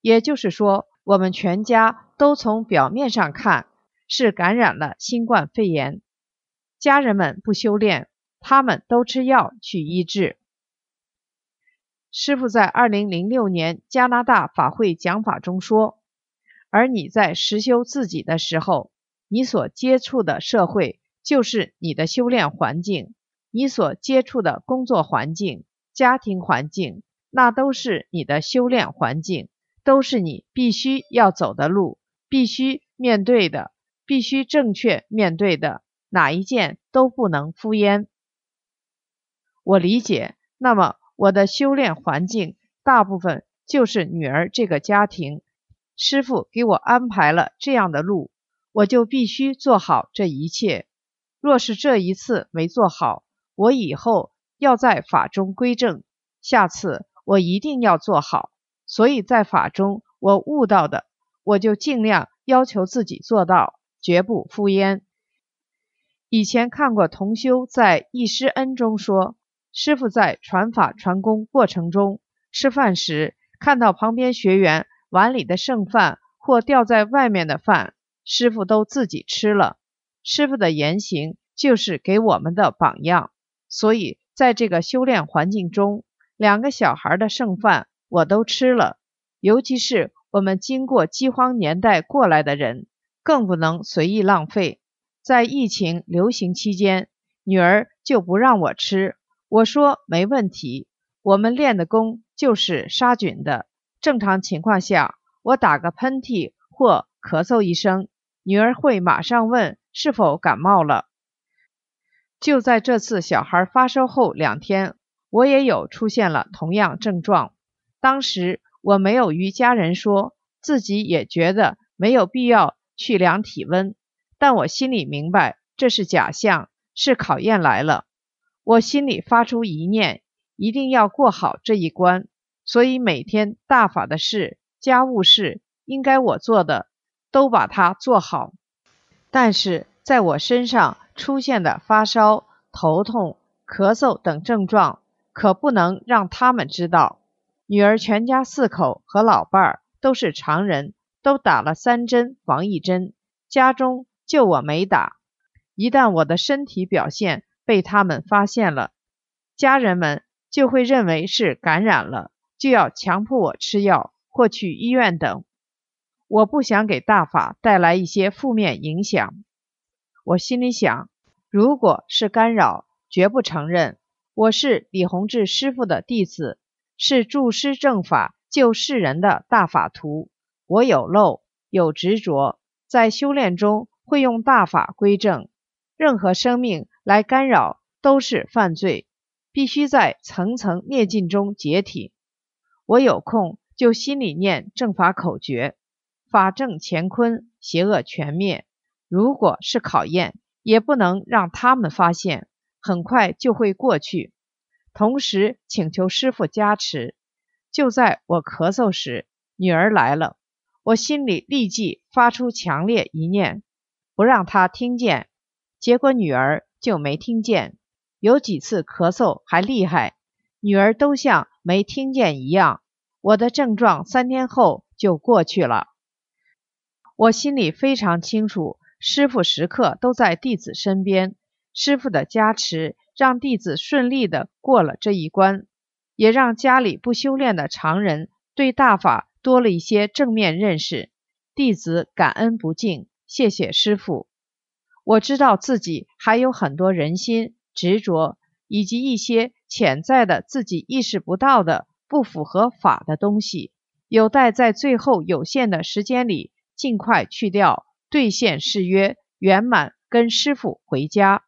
也就是说，我们全家都从表面上看是感染了新冠肺炎。家人们不修炼，他们都吃药去医治。师父在二零零六年加拿大法会讲法中说，而你在实修自己的时候，你所接触的社会就是你的修炼环境，你所接触的工作环境、家庭环境，那都是你的修炼环境，都是你必须要走的路，必须面对的，必须正确面对的，哪一件都不能敷衍。我理解，那么我的修炼环境大部分就是女儿这个家庭，师父给我安排了这样的路，我就必须做好这一切。若是这一次没做好，我以后要在法中归正，下次我一定要做好。所以在法中我悟到的，我就尽量要求自己做到，绝不敷衍。以前看过同修在易师恩中说，师父在传法传功过程中，吃饭时看到旁边学员碗里的剩饭或掉在外面的饭，师父都自己吃了。师父的言行就是给我们的榜样。所以在这个修炼环境中，两个小孩的剩饭我都吃了，尤其是我们经过饥荒年代过来的人，更不能随意浪费。在疫情流行期间，女儿就不让我吃，我说没问题，我们练的功就是杀菌的，正常情况下，我打个喷嚏或咳嗽一声，女儿会马上问是否感冒了。就在这次小孩发烧后两天，我也有出现了同样症状。当时我没有与家人说，自己也觉得没有必要去量体温，但我心里明白这是假象，是考验来了。我心里发出一念，一定要过好这一关，所以每天大法的事、家务事，应该我做的，都把它做好。但是在我身上出现的发烧、头痛、咳嗽等症状，可不能让他们知道。女儿全家四口和老伴儿都是常人，都打了三针防疫针，家中就我没打。一旦我的身体表现被他们发现了，家人们就会认为是感染了，就要强迫我吃药或去医院等。我不想给大法带来一些负面影响。我心里想，如果是干扰，绝不承认。我是李洪志师父的弟子，是助师正法救世人的大法徒。我有漏，有执着，在修炼中会用大法归正。任何生命来干扰都是犯罪，必须在层层灭尽中解体。我有空就心里念正法口诀，法正乾坤，邪恶全灭。如果是考验，也不能让他们发现，很快就会过去。同时请求师父加持。就在我咳嗽时，女儿来了，我心里立即发出强烈一念，不让她听见。结果女儿就没听见，有几次咳嗽还厉害，女儿都像没听见一样。我的症状三天后就过去了。我心里非常清楚，师父时刻都在弟子身边，师父的加持让弟子顺利地过了这一关，也让家里不修炼的常人对大法多了一些正面认识。弟子感恩不尽，谢谢师父。我知道自己还有很多人心、执着，以及一些潜在的自己意识不到的不符合法的东西，有待在最后有限的时间里尽快去掉，兑现誓约，圆满跟师父回家。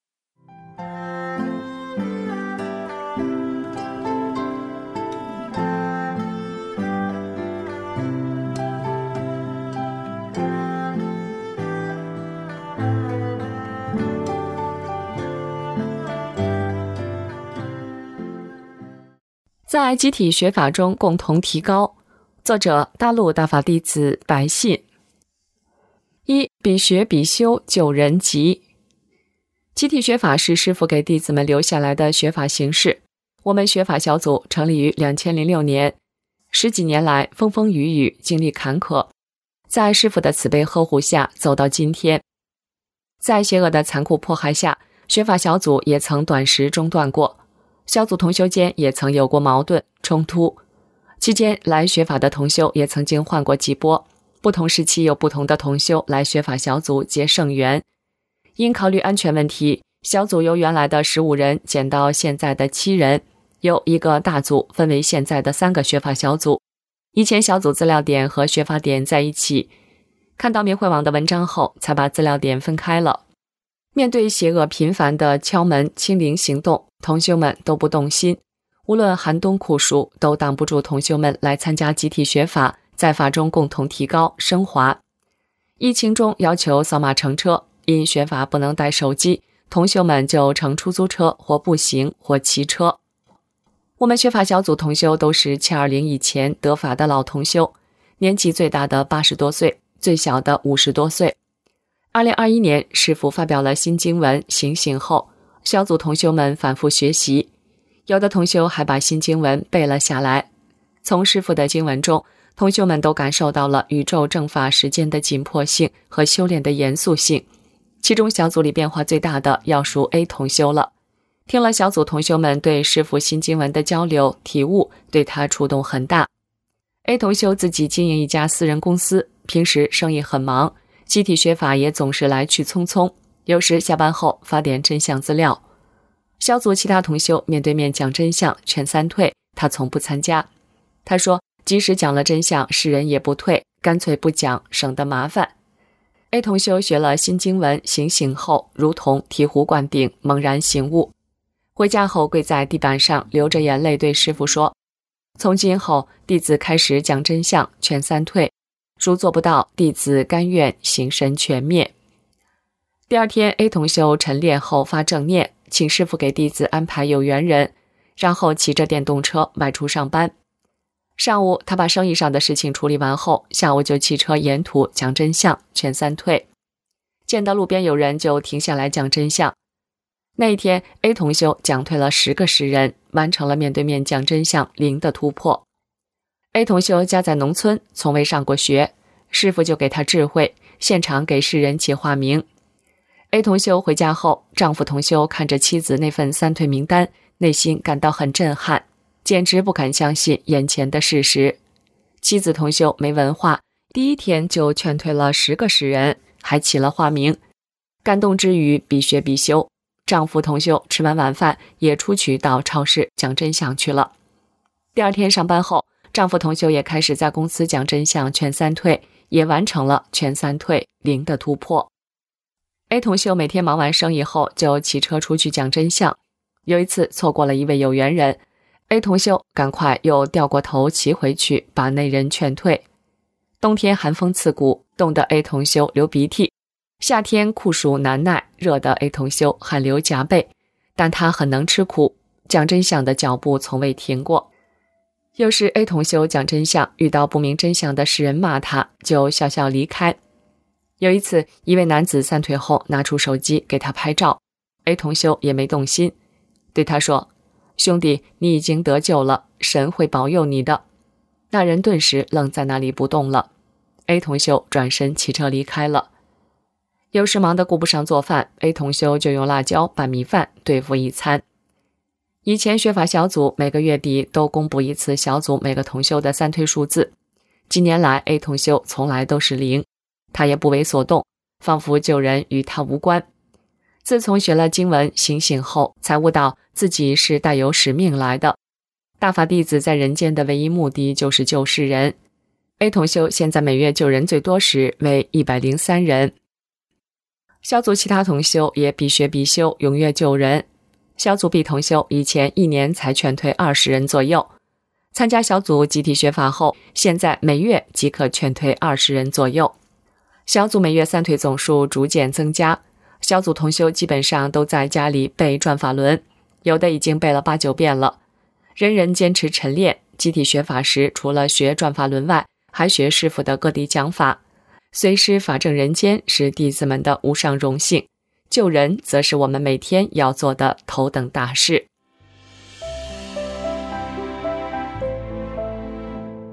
在集体学法中共同提高。作者：大陆大法弟子白信。一、比学比修救人急。集体学法是师父给弟子们留下来的学法形式。我们学法小组成立于两千零六年， 十几年来风风雨雨，经历坎坷，在师父的慈悲呵护下走到今天。在邪恶的残酷迫害下，学法小组也曾短时中断过，小组同修间也曾有过矛盾冲突，期间来学法的同修也曾经换过几波，不同时期有不同的同修来学法小组结圣缘。因考虑安全问题，小组由原来的十五人减到现在的七人，由一个大组分为现在的三个学法小组。以前小组资料点和学法点在一起，看到明慧网的文章后才把资料点分开了。面对邪恶频繁的敲门清零行动，同修们都不动心，无论寒冬酷暑都挡不住同修们来参加集体学法，在法中共同提高升华。疫情中要求扫码乘车，因学法不能带手机，同修们就乘出租车或步行或骑车。我们学法小组同修都是七二零以前得法的老同修，年纪最大的八十多岁，最小的五十多岁。二零二一年师父发表了新经文醒醒后，小组同修们反复学习，有的同修还把新经文背了下来。从师父的经文中，同修们都感受到了宇宙正法时间的紧迫性和修炼的严肃性。其中小组里变化最大的要数 A 同修了。听了小组同修们对师父新经文的交流体悟，对他触动很大。 A 同修自己经营一家私人公司，平时生意很忙，集体学法也总是来去匆匆，有时下班后发点真相资料。小组其他同修面对面讲真相劝三退，他从不参加。他说即使讲了真相，世人也不退，干脆不讲，省得麻烦。 A 同修学了新经文醒醒后，如同醍醐灌顶，猛然醒悟。回家后跪在地板上，流着眼泪对师父说，从今后弟子开始讲真相劝三退，如做不到，弟子甘愿形神全灭。第二天 A 同修晨练后发正念，请师父给弟子安排有缘人，然后骑着电动车外出上班。上午他把生意上的事情处理完后，下午就骑车沿途讲真相劝三退，见到路边有人就停下来讲真相。那一天 A 同修讲退了十个十人，完成了面对面讲真相零的突破。 A 同修家在农村，从未上过学，师父就给他智慧，现场给世人起化名。 A 同修回家后，丈夫同修看着妻子那份三退名单，内心感到很震撼，简直不敢相信眼前的事实。妻子同修没文化，第一天就劝退了十个十人，还起了化名。感动之余必学必修。丈夫同修吃完晚饭也出去到超市讲真相去了。第二天上班后，丈夫同修也开始在公司讲真相劝三退，也完成了劝三退零的突破。 A 同修每天忙完生意后就骑车出去讲真相，有一次错过了一位有缘人， A 同修赶快又掉过头骑回去把那人劝退。冬天寒风刺骨，冻得 A 同修流鼻涕，夏天酷暑难耐，热得 A 同修汗流浃背，但他很能吃苦，讲真相的脚步从未停过。有时 A 同修讲真相，遇到不明真相的世人骂他，就笑笑离开。有一次，一位男子三退后拿出手机给他拍照， A 同修也没动心，对他说，兄弟，你已经得救了，神会保佑你的。那人顿时愣在那里不动了。 A 同修转身骑车离开了。有时忙得顾不上做饭， A 同修就用辣椒拌米饭对付一餐。以前学法小组每个月底都公布一次小组每个同修的三退数字，近年来 A 同修从来都是零，他也不为所动，仿佛救人与他无关。自从学了经文醒醒后，才悟到自己是带有使命来的，大法弟子在人间的唯一目的就是救世人。 A 同修现在每月救人最多时为一百零三人。小组其他同修也必学必修，踊跃救人。小组 B 同修以前一年才劝退二十人左右，参加小组集体学法后，现在每月即可劝退二十人左右。小组每月三退总数逐渐增加，小组同修基本上都在家里背转法轮，有的已经背了八九遍了。人人坚持晨练，集体学法时除了学转法轮外，还学师父的各地讲法，随师法正人间是弟子们的无上荣幸，救人则是我们每天要做的头等大事。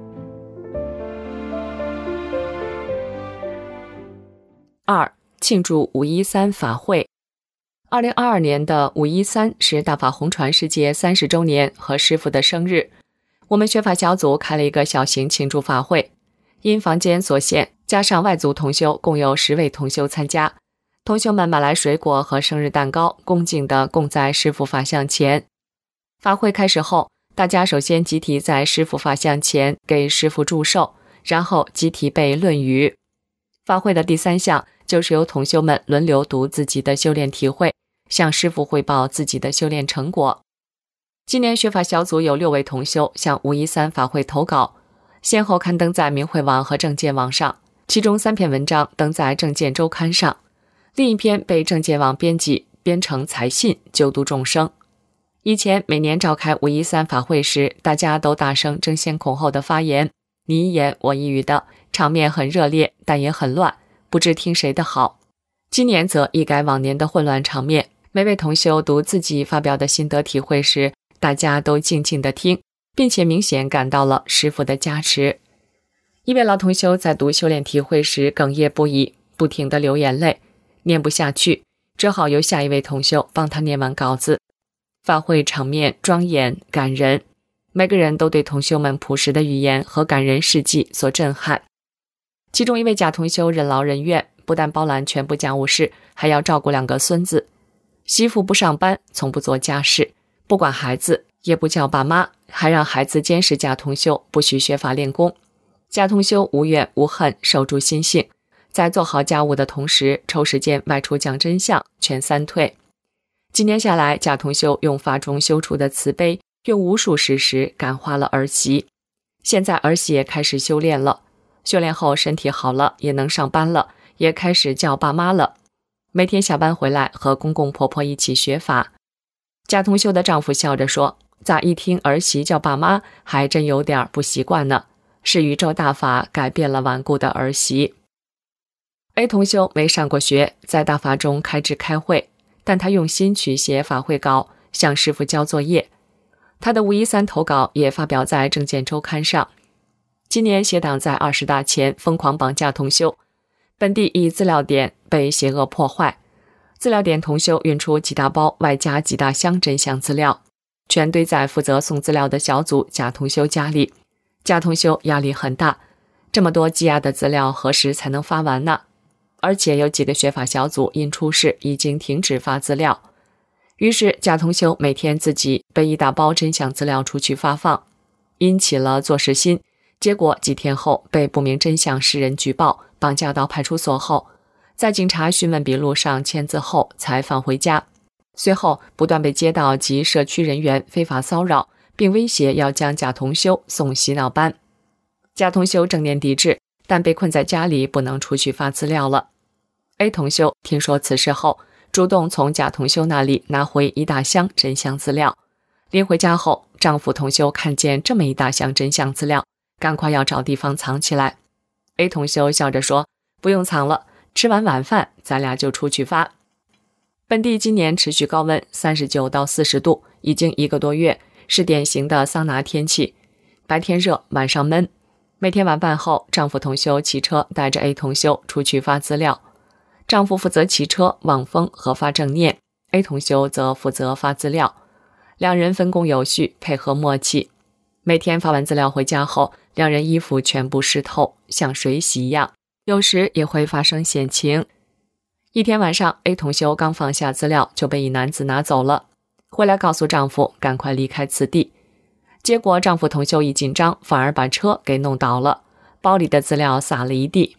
二、庆祝五一三法会。二零二二年的五一三是大法红传世界三十周年和师父的生日，我们学法小组开了一个小型庆祝法会，因房间所限，加上外族同修共有十位同修参加，同修们买来水果和生日蛋糕，恭敬地供在师父法像前。法会开始后，大家首先集体在师父法像前给师父祝寿，然后集体背论语。法会的第三项就是由同修们轮流读自己的修炼体会，向师父汇报自己的修炼成果。今年学法小组有六位同修向五一三法会投稿，先后刊登在明慧网和正见网上，其中三篇文章登在正见周刊上，另一篇被正见网编辑编成财信，救度众生。以前每年召开五一三法会时，大家都大声争先恐后的发言，你一言我一语的，场面很热烈，但也很乱，不知听谁的好。今年则一改往年的混乱场面，每位同修读自己发表的心得体会时，大家都静静地听，并且明显感到了师父的加持。一位老同修在读修炼体会时哽咽不已，不停地流眼泪，念不下去，只好由下一位同修帮他念完稿子。法会场面庄严感人，每个人都对同修们朴实的语言和感人事迹所震撼。其中一位假同修任劳任怨，不但包揽全部家务事，还要照顾两个孙子。媳妇不上班，从不做家事，不管孩子，也不叫爸妈，还让孩子监视假同修，不许学法练功。假同修无怨无恨，守住心性，在做好家务的同时，抽时间外出讲真相，劝三退。几年下来，假同修用法中修出的慈悲，用无数事实感化了儿媳。现在儿媳也开始修炼了，修炼后身体好了，也能上班了，也开始叫爸妈了。每天下班回来和公公婆婆一起学法。假同修的丈夫笑着说，咋一听儿媳叫爸妈，还真有点不习惯呢，是宇宙大法改变了顽固的儿媳。A 同修没上过学，在大法中开智开会，但他用心去写法会稿，向师父交作业。他的五一三投稿也发表在正见周刊上。今年邪党在二十大前疯狂绑架同修，本地一资料点被邪恶破坏，资料点同修运出几大包外加几大箱真相资料，全堆在负责送资料的小组假同修家里。假同修压力很大，这么多积压的资料何时才能发完呢？而且有几个学法小组因出事已经停止发资料。于是假同修每天自己背一大包真相资料出去发放，因起了做事心，结果几天后被不明真相诗人举报，绑架到派出所后，在警察询问笔录上签字后才放回家。随后不断被街道及社区人员非法骚扰，并威胁要将假同修送洗脑班。假同修正念抵制，但被困在家里不能出去发资料了。A 同修听说此事后，主动从假同修那里拿回一大箱真相资料。拎回家后，丈夫同修看见这么一大箱真相资料，赶快要找地方藏起来。A 同修笑着说，不用藏了，吃完晚饭咱俩就出去发。本地今年持续高温三十九到四十度，已经一个多月，是典型的桑拿天气，白天热，晚上闷。每天晚饭后，丈夫同修骑车带着 A 同修出去发资料，丈夫负责骑车望风和发正念， A 同修则负责发资料，两人分工有序，配合默契。每天发完资料回家后，两人衣服全部湿透，像水洗一样，有时也会发生险情。一天晚上 A 同修刚放下资料就被一男子拿走了，回来告诉丈夫赶快离开此地。结果丈夫同修一紧张，反而把车给弄倒了，包里的资料洒了一地。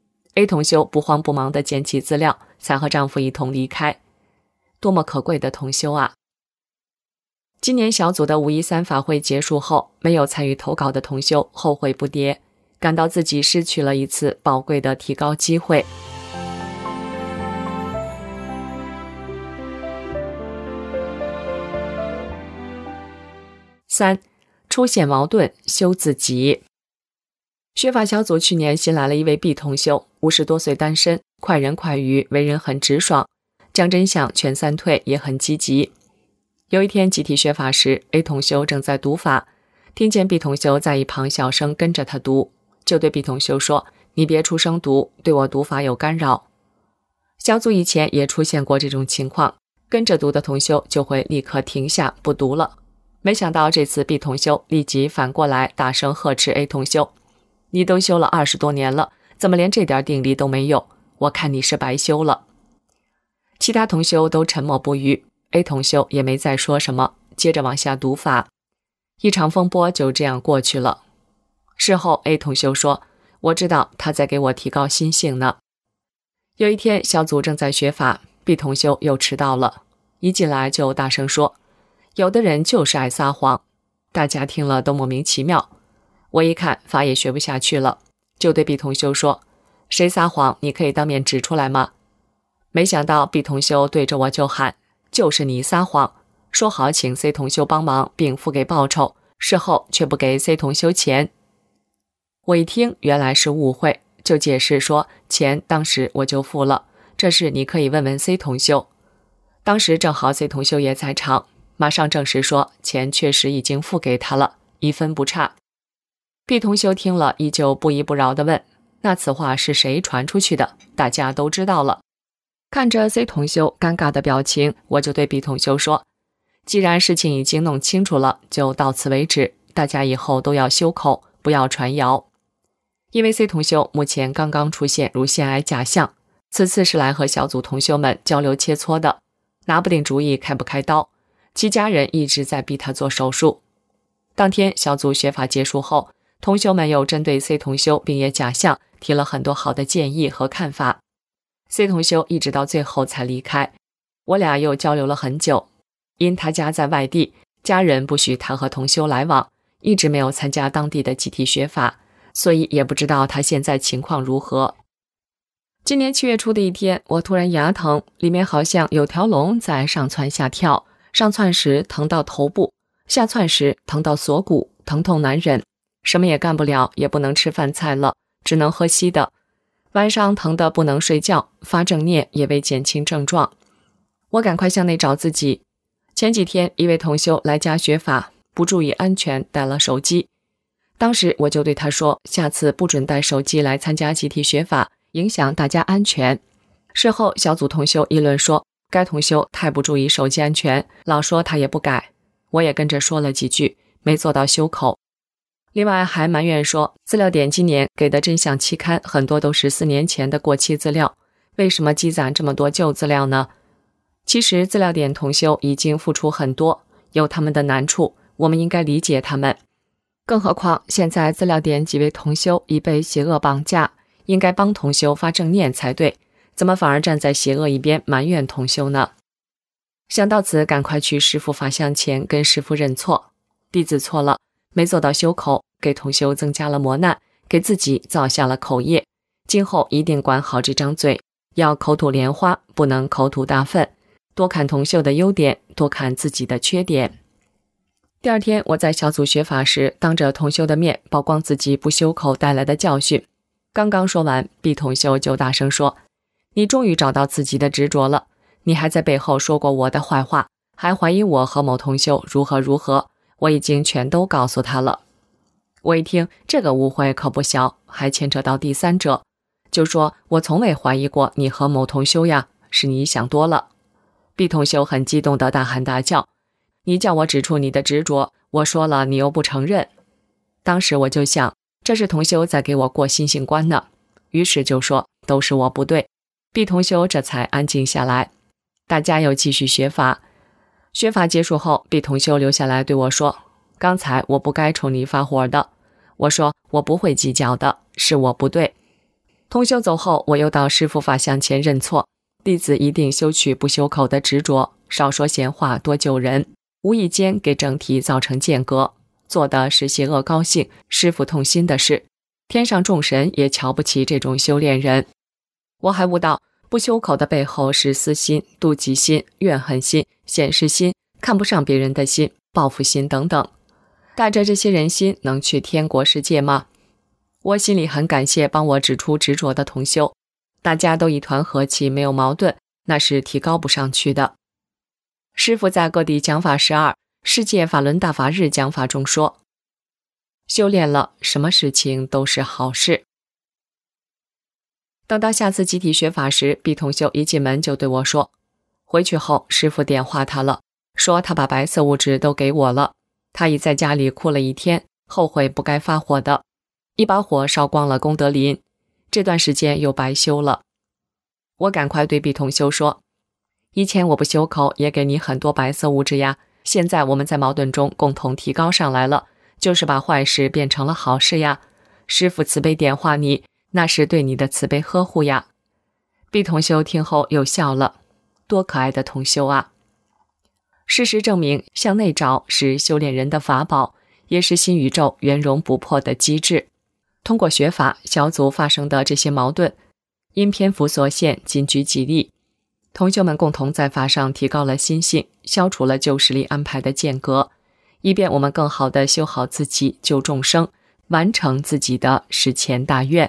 A 同修不慌不忙地捡起资料，才和丈夫一同离开。多么可贵的同修啊！今年小组的五一三法会结束后，没有参与投稿的同修后悔不迭，感到自己失去了一次宝贵的提高机会。三、出现矛盾，修自己。学法小组去年新来了一位 B 同修，五十多岁单身，快人快语，为人很直爽，讲真相劝三退也很积极。有一天集体学法时， A 同修正在读法，听见 B 同修在一旁小声跟着他读，就对 B 同修说，你别出声读，对我读法有干扰。 小组以前也出现过这种情况，跟着读的同修就会立刻停下不读了。没想到这次 B 同修立即反过来大声呵斥 A 同修：你都修了二十多年了，怎么连这点定力都没有？我看你是白修了。其他同修都沉默不语， A 同修也没再说什么，接着往下读法。一场风波就这样过去了。事后 A 同修说，我知道他在给我提高心性呢。有一天小组正在学法， B 同修又迟到了，一进来就大声说，有的人就是爱撒谎。大家听了都莫名其妙，我一看法也学不下去了，就对 B 同修说，谁撒谎你可以当面指出来吗？没想到 B 同修对着我就喊，就是你撒谎，说好请 C 同修帮忙并付给报酬，事后却不给 C 同修钱。我一听原来是误会，就解释说钱当时我就付了，这事你可以问问 C 同修。当时正好 C 同修也在场，马上证实说钱确实已经付给他了，一分不差。 B 同修听了依旧不依不饶地问，那此话是谁传出去的？大家都知道了。看着 C 同修尴尬的表情，我就对 B 同修说，既然事情已经弄清楚了，就到此为止，大家以后都要修口，不要传谣。因为 C 同修目前刚刚出现乳腺癌假象，此次是来和小组同修们交流切磋的，拿不定主意开不开刀，其家人一直在逼他做手术。当天小组学法结束后，同修们又针对 C 同修病业假象提了很多好的建议和看法。 C 同修一直到最后才离开，我俩又交流了很久。因他家在外地，家人不许他和同修来往，一直没有参加当地的集体学法，所以也不知道他现在情况如何。今年七月初的一天，我突然牙疼，里面好像有条龙在上蹿下跳，上蹿时疼到头部，下蹿时疼到锁骨，疼痛难忍，什么也干不了，也不能吃饭菜了，只能喝稀的。晚上疼得不能睡觉，发正念也未减轻症状。我赶快向内找自己。前几天一位同修来家学法，不注意安全带了手机，当时我就对他说，下次不准带手机来参加集体学法，影响大家安全。事后小组同修议论说，该同修太不注意手机安全，老说他也不改。我也跟着说了几句，没做到修口。另外还埋怨说，资料点今年给的真相期刊很多都是四年前的过期资料，为什么积攒这么多旧资料呢？其实资料点同修已经付出很多，有他们的难处，我们应该理解他们。更何况现在资料点几位同修已被邪恶绑架，应该帮同修发正念才对，怎么反而站在邪恶一边埋怨同修呢？想到此，赶快去师父法像前跟师父认错，弟子错了，没做到修口，给同修增加了磨难，给自己造下了口业，今后一定管好这张嘴，要口吐莲花，不能口吐大粪，多看同修的优点，多看自己的缺点。第二天我在小组学法时，当着同修的面曝光自己不修口带来的教训。刚刚说完， B 同修就大声说，你终于找到自己的执着了，你还在背后说过我的坏话，还怀疑我和某同修如何如何，我已经全都告诉他了。我一听，这个误会可不小，还牵扯到第三者，就说我从未怀疑过你和某同修呀，是你想多了。 B 同修很激动地大喊大叫，你叫我指出你的执着，我说了你又不承认。当时我就想，这是同修在给我过心性关呢，于是就说都是我不对。 B 同修这才安静下来。大家又继续学法。学法结束后， B 同修留下来对我说，刚才我不该冲你发火的。我说我不会计较的，是我不对。同修走后，我又到师父法像前认错，弟子一定修去不修口的执着，少说闲话，多救人，无意间给整体造成间隔，做的是邪恶高兴、师父痛心的事，天上众神也瞧不起这种修炼人。我还悟到，不修口的背后是私心、妒忌心、怨恨心、显示心、看不上别人的心、报复心等等。带着这些人心能去天国世界吗？我心里很感谢帮我指出执着的同修，大家都一团和气，没有矛盾，那是提高不上去的。师父在各地讲法十二世界法轮大法日讲法中说，修炼了，什么事情都是好事。 等到下次集体学法时，毕同修一进门就对我说，回去后师父点化他了，说他把白色物质都给我了，他已在家里哭了一天，后悔不该发火的，一把火烧光了功德林，这段时间又白修了。我赶快对毕同修说，以前我不修口也给你很多白色物质呀，现在我们在矛盾中共同提高上来了，就是把坏事变成了好事呀，师父慈悲点化你，那是对你的慈悲呵护呀。毕同修听后又笑了，多可爱的同修啊。事实证明，向内找是修炼人的法宝，也是新宇宙圆融不破的机制。通过学法，小组发生的这些矛盾，因篇幅所限，仅举几例。同修们共同在法上提高了心性，消除了旧势力安排的间隔，以便我们更好地修好自己，救众生，完成自己的十前大愿。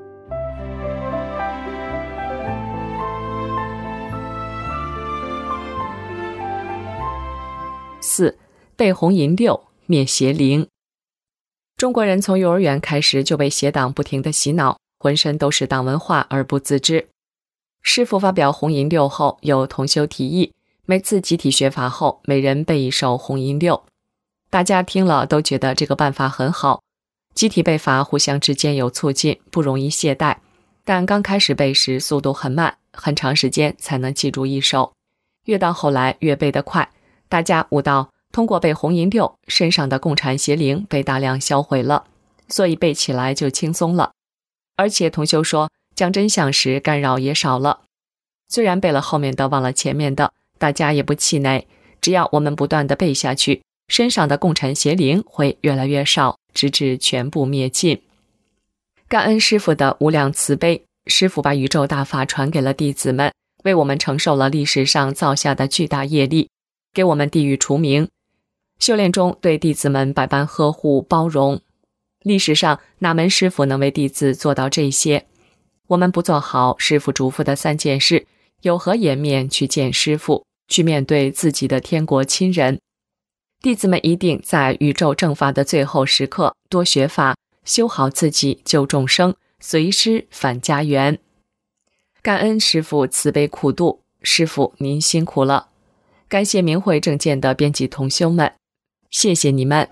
四、背红银六，灭邪灵。中国人从幼儿园开始就被邪党不停地洗脑，浑身都是党文化而不自知。师父发表红银六后，有同修提议，每次集体学法后，每人背一首红银六。大家听了都觉得这个办法很好，集体背法互相之间有促进，不容易懈怠。但刚开始背时速度很慢，很长时间才能记住一首，越到后来越背得快。大家悟到，通过背红银六，身上的共产邪灵被大量销毁了，所以背起来就轻松了。而且同修说，讲真相时干扰也少了。虽然背了后面的忘了前面的，大家也不气馁，只要我们不断地背下去，身上的共产邪灵会越来越少，直至全部灭尽。感恩师父的无量慈悲，师父把宇宙大法传给了弟子们，为我们承受了历史上造下的巨大业力，给我们地狱除名。修炼中对弟子们百般呵护包容，历史上哪门师父能为弟子做到这些？我们不做好师父嘱咐的三件事，有何颜面去见师父，去面对自己的天国亲人？弟子们一定在宇宙正法的最后时刻多学法，修好自己，救众生，随师返家园。感恩师父慈悲苦度，师父您辛苦了。感谢明慧正见的编辑同修们，谢谢你们。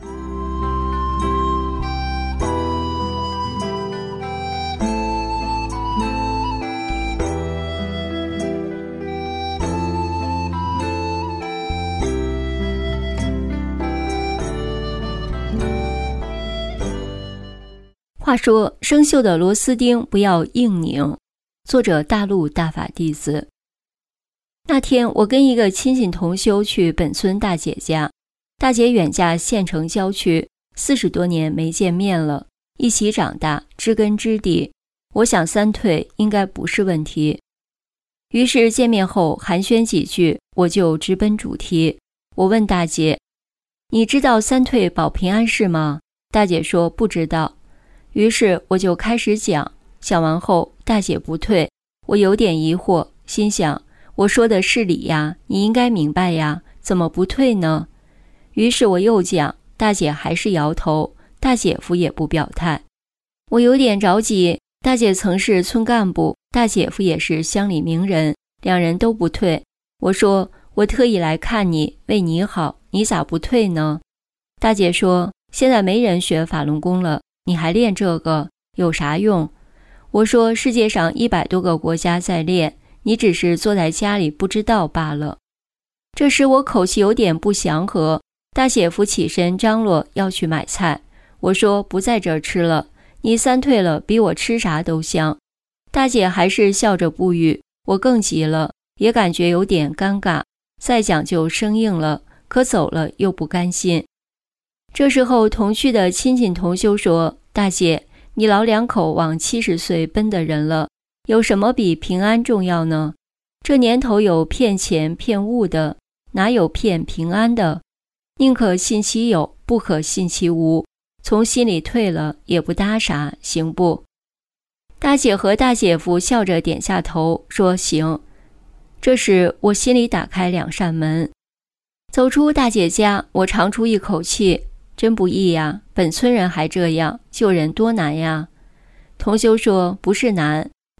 话说，生锈的螺丝钉不要硬拧。作者大陆大法弟子。那天我跟一个亲戚同修去本村大姐家，大姐远嫁县城郊区，四十多年没见面了，一起长大，知根知底，我想三退应该不是问题。于是见面后寒暄几句，我就直奔主题。我问大姐，你知道三退保平安事吗？大姐说不知道。于是我就开始讲，讲完后大姐不退，我有点疑惑，心想我说的是理呀，你应该明白呀，怎么不退呢？于是我又讲，大姐还是摇头，大姐夫也不表态。我有点着急，大姐曾是村干部，大姐夫也是乡里名人，两人都不退。我说我特意来看你，为你好，你咋不退呢？大姐说现在没人学法轮功了，你还练这个有啥用？我说世界上一百多个国家在练，你只是坐在家里不知道罢了。这时我口气有点不祥和，大姐夫起身张罗要去买菜。我说不在这儿吃了，你三退了比我吃啥都香。大姐还是笑着不语，我更急了，也感觉有点尴尬，再讲就生硬了，可走了又不甘心。这时候同去的亲戚同修说，大姐，你老两口往七十岁奔的人了，有什么比平安重要呢？这年头有骗钱骗物的，哪有骗平安的？宁可信其有，不可信其无，从心里退了也不搭啥，行不？大姐和大姐夫笑着点下头，说行。这时我心里打开两扇门。走出大姐家，我长出一口气，真不易呀，本村人还这样，救人多难呀。同修说不是难，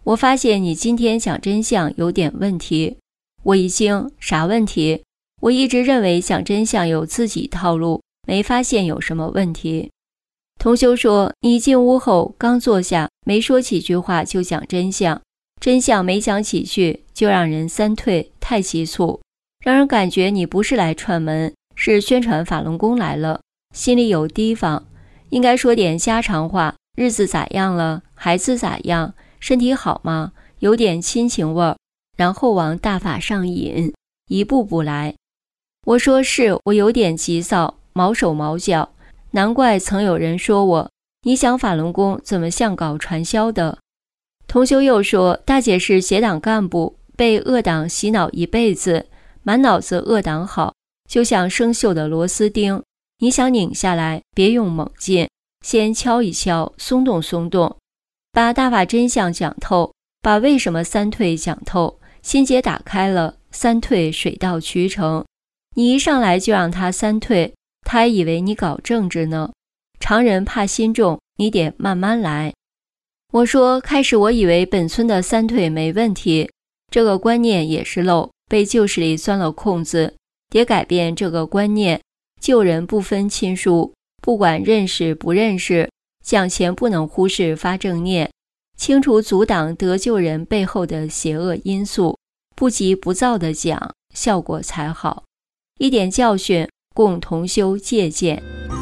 我发现你今天讲真相有点问题。我一惊，啥问题？我一直认为讲真相有自己套路，没发现有什么问题。同修说，你进屋后刚坐下，没说几句话就讲真相，真相没讲几句就让人三退，太急促，让人感觉你不是来串门，是宣传法轮功来了，心里有提防。应该说点家常话，日子咋样了？孩子咋样？身体好吗？有点亲情味儿，然后往大法上引，一步步来。我说是，我有点急躁，毛手毛脚，难怪曾有人说我，你讲法轮功怎么像搞传销的？同修又说，大姐是邪党干部，被恶党洗脑一辈子，满脑子恶党好，就像生锈的螺丝钉，你想拧下来，别用猛劲，先敲一敲，松动松动，把大法真相讲透，把为什么三退讲透，心结打开了，三退水到渠成。你一上来就让他三退，他还以为你搞政治呢。常人怕心重，你得慢慢来。我说，开始我以为本村的三退没问题，这个观念也是漏，被旧势力钻了空子，得改变这个观念。救人不分亲疏，不管认识不认识，讲钱不能忽视发正念，清除阻挡得救人背后的邪恶因素，不急不躁地讲，效果才好。一点教训，供同修借鉴。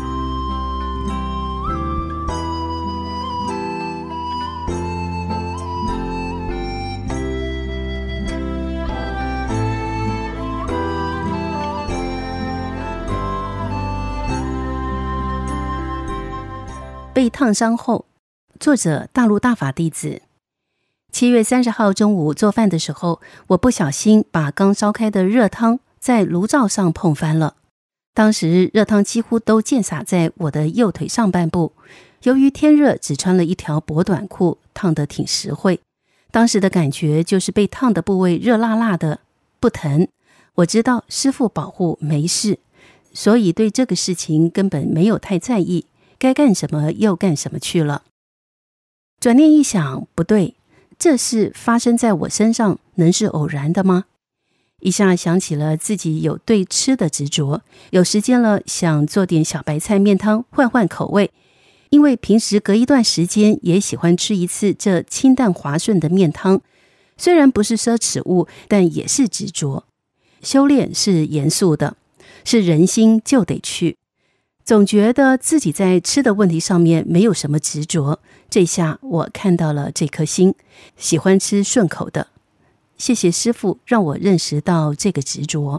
被烫伤后，作者大陆大法弟子。七月三十号中午做饭的时候，我不小心把刚烧开的热汤在炉灶上碰翻了。当时热汤几乎都溅洒在我的右腿上半部，由于天热，只穿了一条薄短裤，烫得挺实惠。当时的感觉就是被烫的部位热辣辣的，不疼。我知道师父保护没事，所以对这个事情根本没有太在意，该干什么又干什么去了。转念一想，不对，这事发生在我身上，能是偶然的吗？一下想起了自己有对吃的执着，有时间了想做点小白菜面汤换换口味，因为平时隔一段时间也喜欢吃一次这清淡滑顺的面汤，虽然不是奢侈物，但也是执着。修炼是严肃的，是人心就得去。总觉得自己在吃的问题上面没有什么执着，这下我看到了这颗心，喜欢吃顺口的。谢谢师父让我认识到这个执着。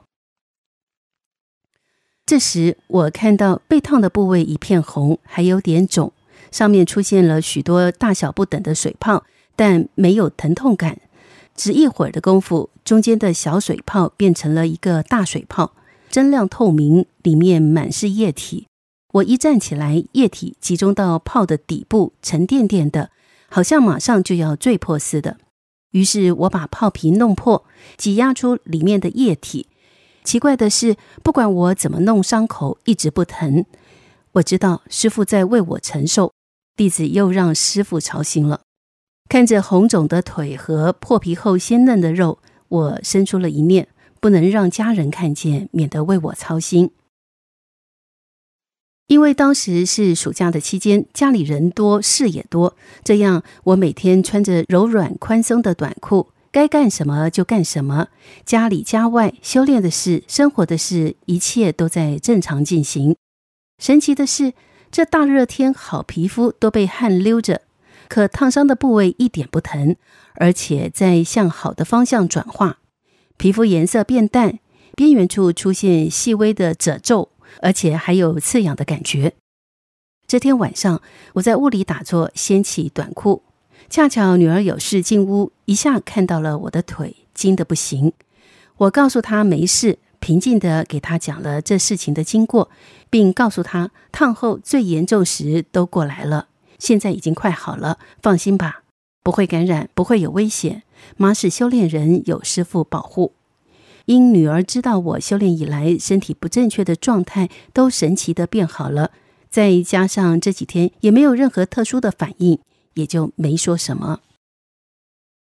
这时我看到被烫的部位一片红，还有点肿，上面出现了许多大小不等的水泡，但没有疼痛感。只一会儿的功夫，中间的小水泡变成了一个大水泡，真亮透明，里面满是液体。我一站起来，液体集中到泡的底部，沉甸甸的，好像马上就要坠破似的。于是我把泡皮弄破，挤压出里面的液体。奇怪的是，不管我怎么弄伤口，一直不疼。我知道师父在为我承受，弟子又让师父操心了。看着红肿的腿和破皮后鲜嫩的肉，我生出了一念，不能让家人看见，免得为我操心。因为当时是暑假的期间，家里人多，事也多，这样我每天穿着柔软宽松的短裤，该干什么就干什么，家里家外，修炼的事，生活的事，一切都在正常进行。神奇的是，这大热天好皮肤都被汗溜着，可烫伤的部位一点不疼，而且在向好的方向转化，皮肤颜色变淡，边缘处出现细微的褶皱，而且还有刺痒的感觉。这天晚上，我在屋里打坐，掀起短裤，恰巧女儿有事进屋，一下看到了我的腿，惊得不行。我告诉她没事，平静地给她讲了这事情的经过，并告诉她烫后最严重时都过来了，现在已经快好了，放心吧，不会感染，不会有危险，妈是修炼人，有师父保护。因女儿知道我修炼以来身体不正确的状态都神奇的变好了，再加上这几天也没有任何特殊的反应，也就没说什么。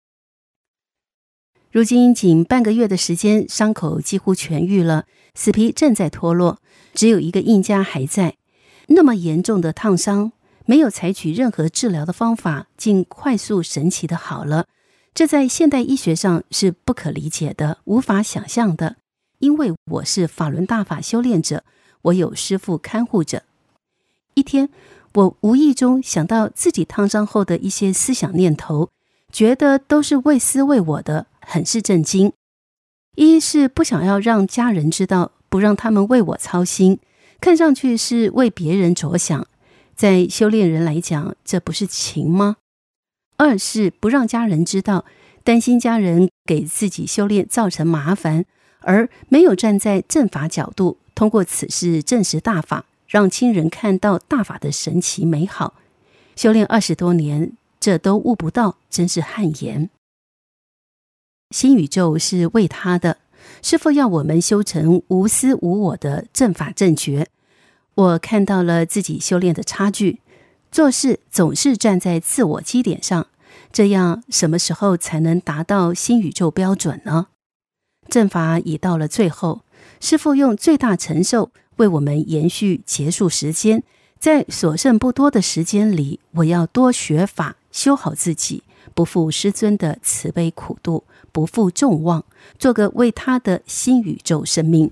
如今仅半个月的时间，伤口几乎痊愈了，死皮正在脱落，只有一个硬痂还在。那么严重的烫伤，没有采取任何治疗的方法，竟快速神奇的好了，这在现代医学上是不可理解的，无法想象的。因为我是法轮大法修炼者，我有师父看护着。一天，我无意中想到自己烫伤后的一些思想念头，觉得都是为私为我的，很是震惊。一是不想要让家人知道，不让他们为我操心，看上去是为别人着想，在修炼人来讲，这不是情吗？二是不让家人知道，担心家人给自己修炼造成麻烦，而没有站在正法角度，通过此事证实大法，让亲人看到大法的神奇美好。修炼二十多年，这都悟不到，真是汗颜。新宇宙是为他的，师父要我们修成无私无我的正法正觉。我看到了自己修炼的差距，做事总是站在自我基点上，这样什么时候才能达到新宇宙标准呢？正法已到了最后，师父用最大承受为我们延续结束时间，在所剩不多的时间里，我要多学法，修好自己，不负师尊的慈悲苦度，不负众望，做个为他的新宇宙生命。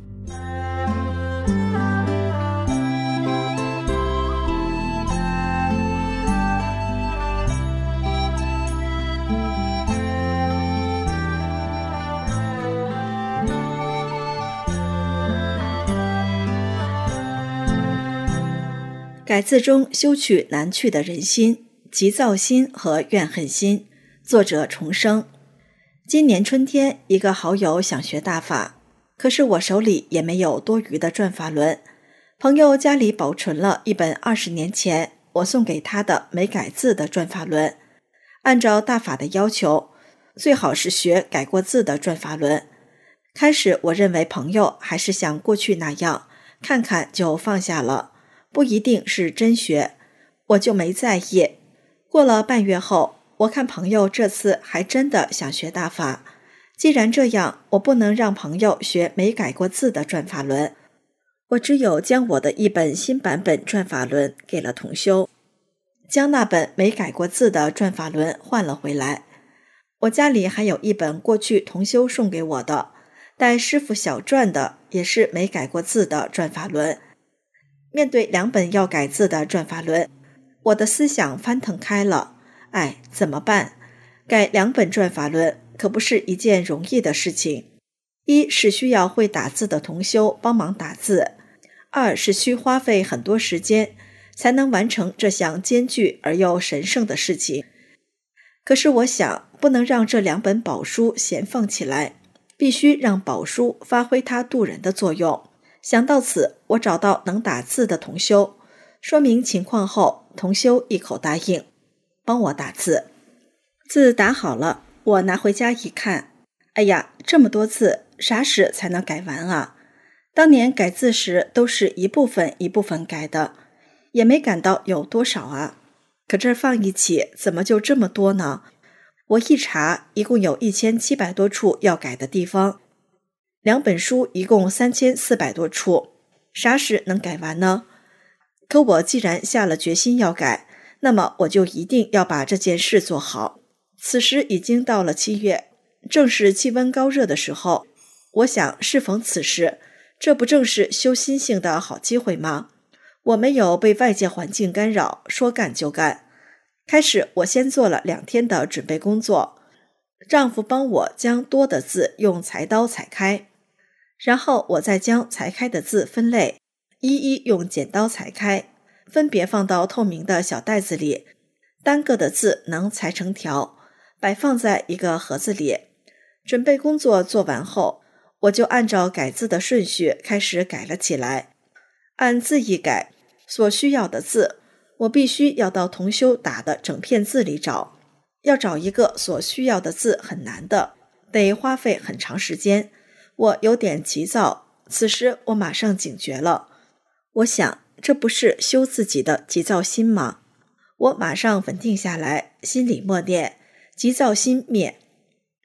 改字中修去难去的人心、急躁心和怨恨心。作者重生。今年春天，一个好友想学大法，可是我手里也没有多余的转法轮。朋友家里保存了一本二十年前我送给他的没改字的转法轮。按照大法的要求，最好是学改过字的转法轮。开始我认为朋友还是像过去那样，看看就放下了，不一定是真学，我就没在意。过了半月后，我看朋友这次还真的想学大法。既然这样，我不能让朋友学没改过字的转法轮，我只有将我的一本新版本转法轮给了同修，将那本没改过字的转法轮换了回来。我家里还有一本过去同修送给我的带师傅小篆的，也是没改过字的转法轮。面对两本要改字的转法轮，我的思想翻腾开了。哎，怎么办？改两本转法轮可不是一件容易的事情。一是需要会打字的同修帮忙打字，二是需花费很多时间才能完成这项艰巨而又神圣的事情。可是我想，不能让这两本宝书闲放起来，必须让宝书发挥它渡人的作用。想到此，我找到能打字的同修，说明情况后，同修一口答应帮我打字。字打好了，我拿回家一看，哎呀，这么多字，啥时才能改完啊？当年改字时都是一部分一部分改的，也没赶到有多少啊。可这放一起，怎么就这么多呢？我一查，一共有一千七百多处要改的地方，两本书一共三千四百多处，啥时能改完呢？可我既然下了决心要改，那么我就一定要把这件事做好。此时已经到了七月，正是气温高热的时候，我想适逢此时，这不正是修心性的好机会吗？我没有被外界环境干扰，说干就干。开始我先做了两天的准备工作，丈夫帮我将多的字用裁刀裁开，然后我再将裁开的字分类，一一用剪刀裁开，分别放到透明的小袋子里，单个的字能裁成条，摆放在一个盒子里。准备工作做完后，我就按照改字的顺序开始改了起来。按字一改，所需要的字我必须要到同修打的整片字里找，要找一个所需要的字很难的，得花费很长时间。我有点急躁，此时我马上警觉了。我想，这不是修自己的急躁心吗？我马上稳定下来，心里默念：急躁心灭。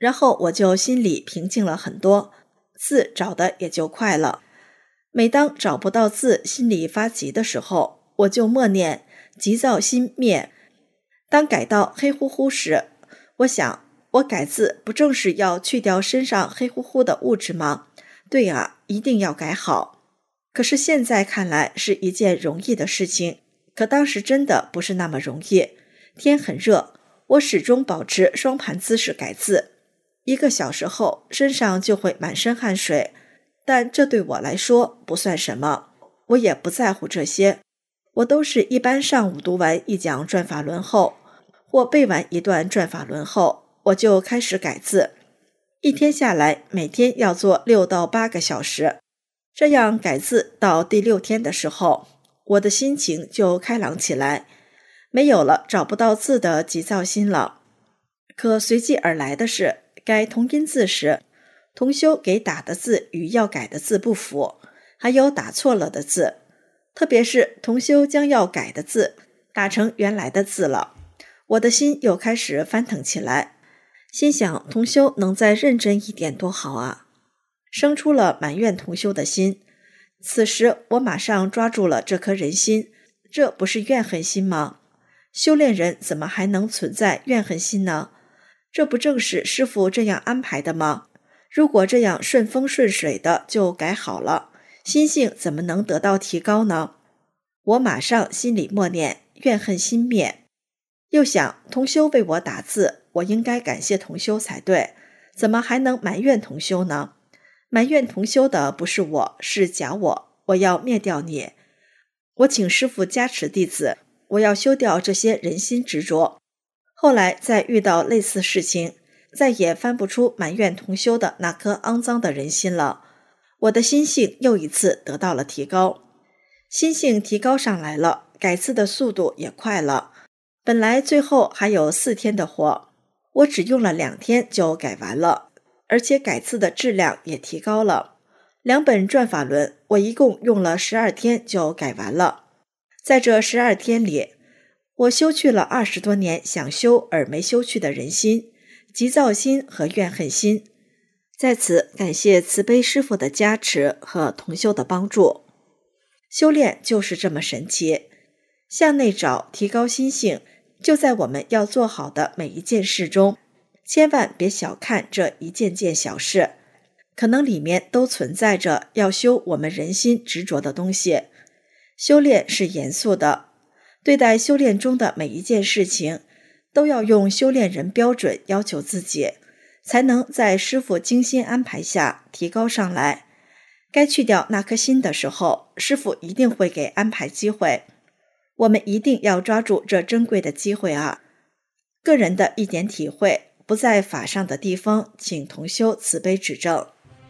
然后我就心里平静了很多，字找的也就快了。每当找不到字，心里发急的时候，我就默念急躁心灭。当改到黑乎乎时，我想，我改字不正是要去掉身上黑乎乎的物质吗？对啊，一定要改好。可是现在看来是一件容易的事情，可当时真的不是那么容易。天很热，我始终保持双盘姿势改字，一个小时后身上就会满身汗水，但这对我来说不算什么，我也不在乎这些。我都是一般上午读完一讲转法轮后，或背完一段转法轮后，我就开始改字。一天下来，每天要做六到八个小时。这样改字到第六天的时候，我的心情就开朗起来，没有了找不到字的急躁心了。可随即而来的是，改同音字时，同修给打的字与要改的字不符，还有打错了的字，特别是同修将要改的字打成原来的字了，我的心又开始翻腾起来，心想同修能再认真一点多好啊，生出了埋怨同修的心。此时我马上抓住了这颗人心，这不是怨恨心吗？修炼人怎么还能存在怨恨心呢？这不正是师父这样安排的吗？如果这样顺风顺水的就改好了，心性怎么能得到提高呢？我马上心里默念怨恨心灭，又想同修为我打字，我应该感谢同修才对，怎么还能埋怨同修呢？埋怨同修的不是我，是假我，我要灭掉你。我请师父加持弟子，我要修掉这些人心执着。后来再遇到类似事情，再也翻不出埋怨同修的那颗肮脏的人心了。我的心性又一次得到了提高，心性提高上来了，改字的速度也快了。本来最后还有四天的活，我只用了两天就改完了，而且改字的质量也提高了。两本转法轮，我一共用了十二天就改完了。在这十二天里，我修去了二十多年想修而没修去的人心、急躁心和怨恨心。在此感谢慈悲师父的加持和同修的帮助。修炼就是这么神奇，向内找提高心性，就在我们要做好的每一件事中，千万别小看这一件件小事，可能里面都存在着要修我们人心执着的东西。修炼是严肃的，对待修炼中的每一件事情，都要用修炼人标准要求自己，才能在师父精心安排下提高上来。该去掉那颗心的时候，师父一定会给安排机会，我们一定要抓住这珍贵的机会啊！个人的一点体会，不在法上的地方，请同修慈悲指正。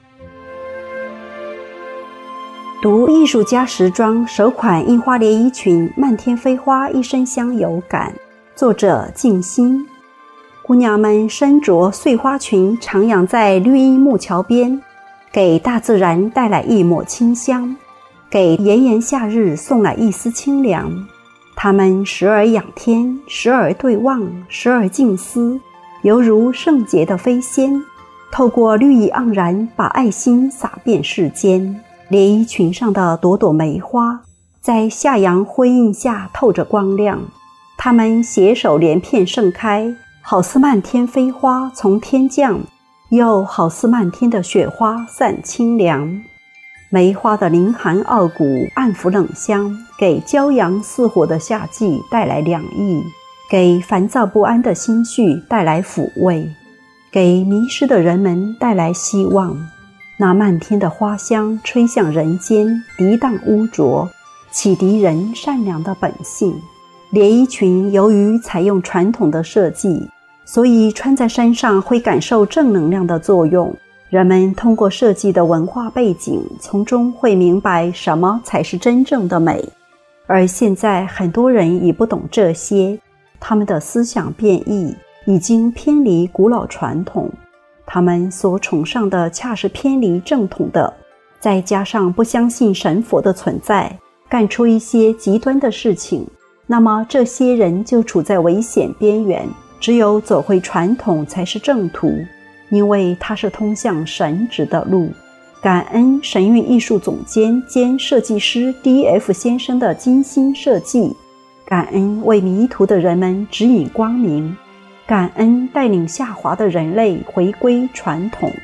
读艺术家时装首款印花连衣裙《漫天飞花一生香》有感，作者静心。姑娘们身着碎花裙，徜徉在绿荫木桥边，给大自然带来一抹清香，给炎炎夏日送来一丝清凉。她们时而仰天，时而对望，时而静思，犹如圣洁的飞仙，透过绿意盎然，把爱心洒遍世间。连衣裙上的朵朵梅花，在夏阳辉映下透着光亮，它们携手连片盛开，好似漫天飞花从天降，又好似漫天的雪花散清凉。梅花的凌寒傲骨暗抚冷香，给骄阳似火的夏季带来凉意，给烦躁不安的心绪带来抚慰，给迷失的人们带来希望。那漫天的花香吹向人间，涤荡污浊，启迪人善良的本性。连衣裙由于采用传统的设计，所以穿在身上会感受正能量的作用。人们通过设计的文化背景，从中会明白什么才是真正的美。而现在很多人已不懂这些，他们的思想变异，已经偏离古老传统。他们所崇尚的恰是偏离正统的，再加上不相信神佛的存在，干出一些极端的事情，那么这些人就处在危险边缘。只有走回传统才是正途。 因为它是通向神旨的路。感恩神韵艺术总监兼设计师 D F 先生的精心设计，感恩为迷途的人们指引光明，感恩带领下滑的人类回归传统。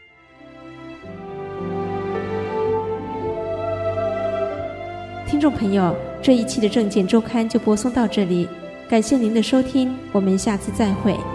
听众朋友，这一期的政见周刊就播送到这里，感谢您的收听，我们下次再会。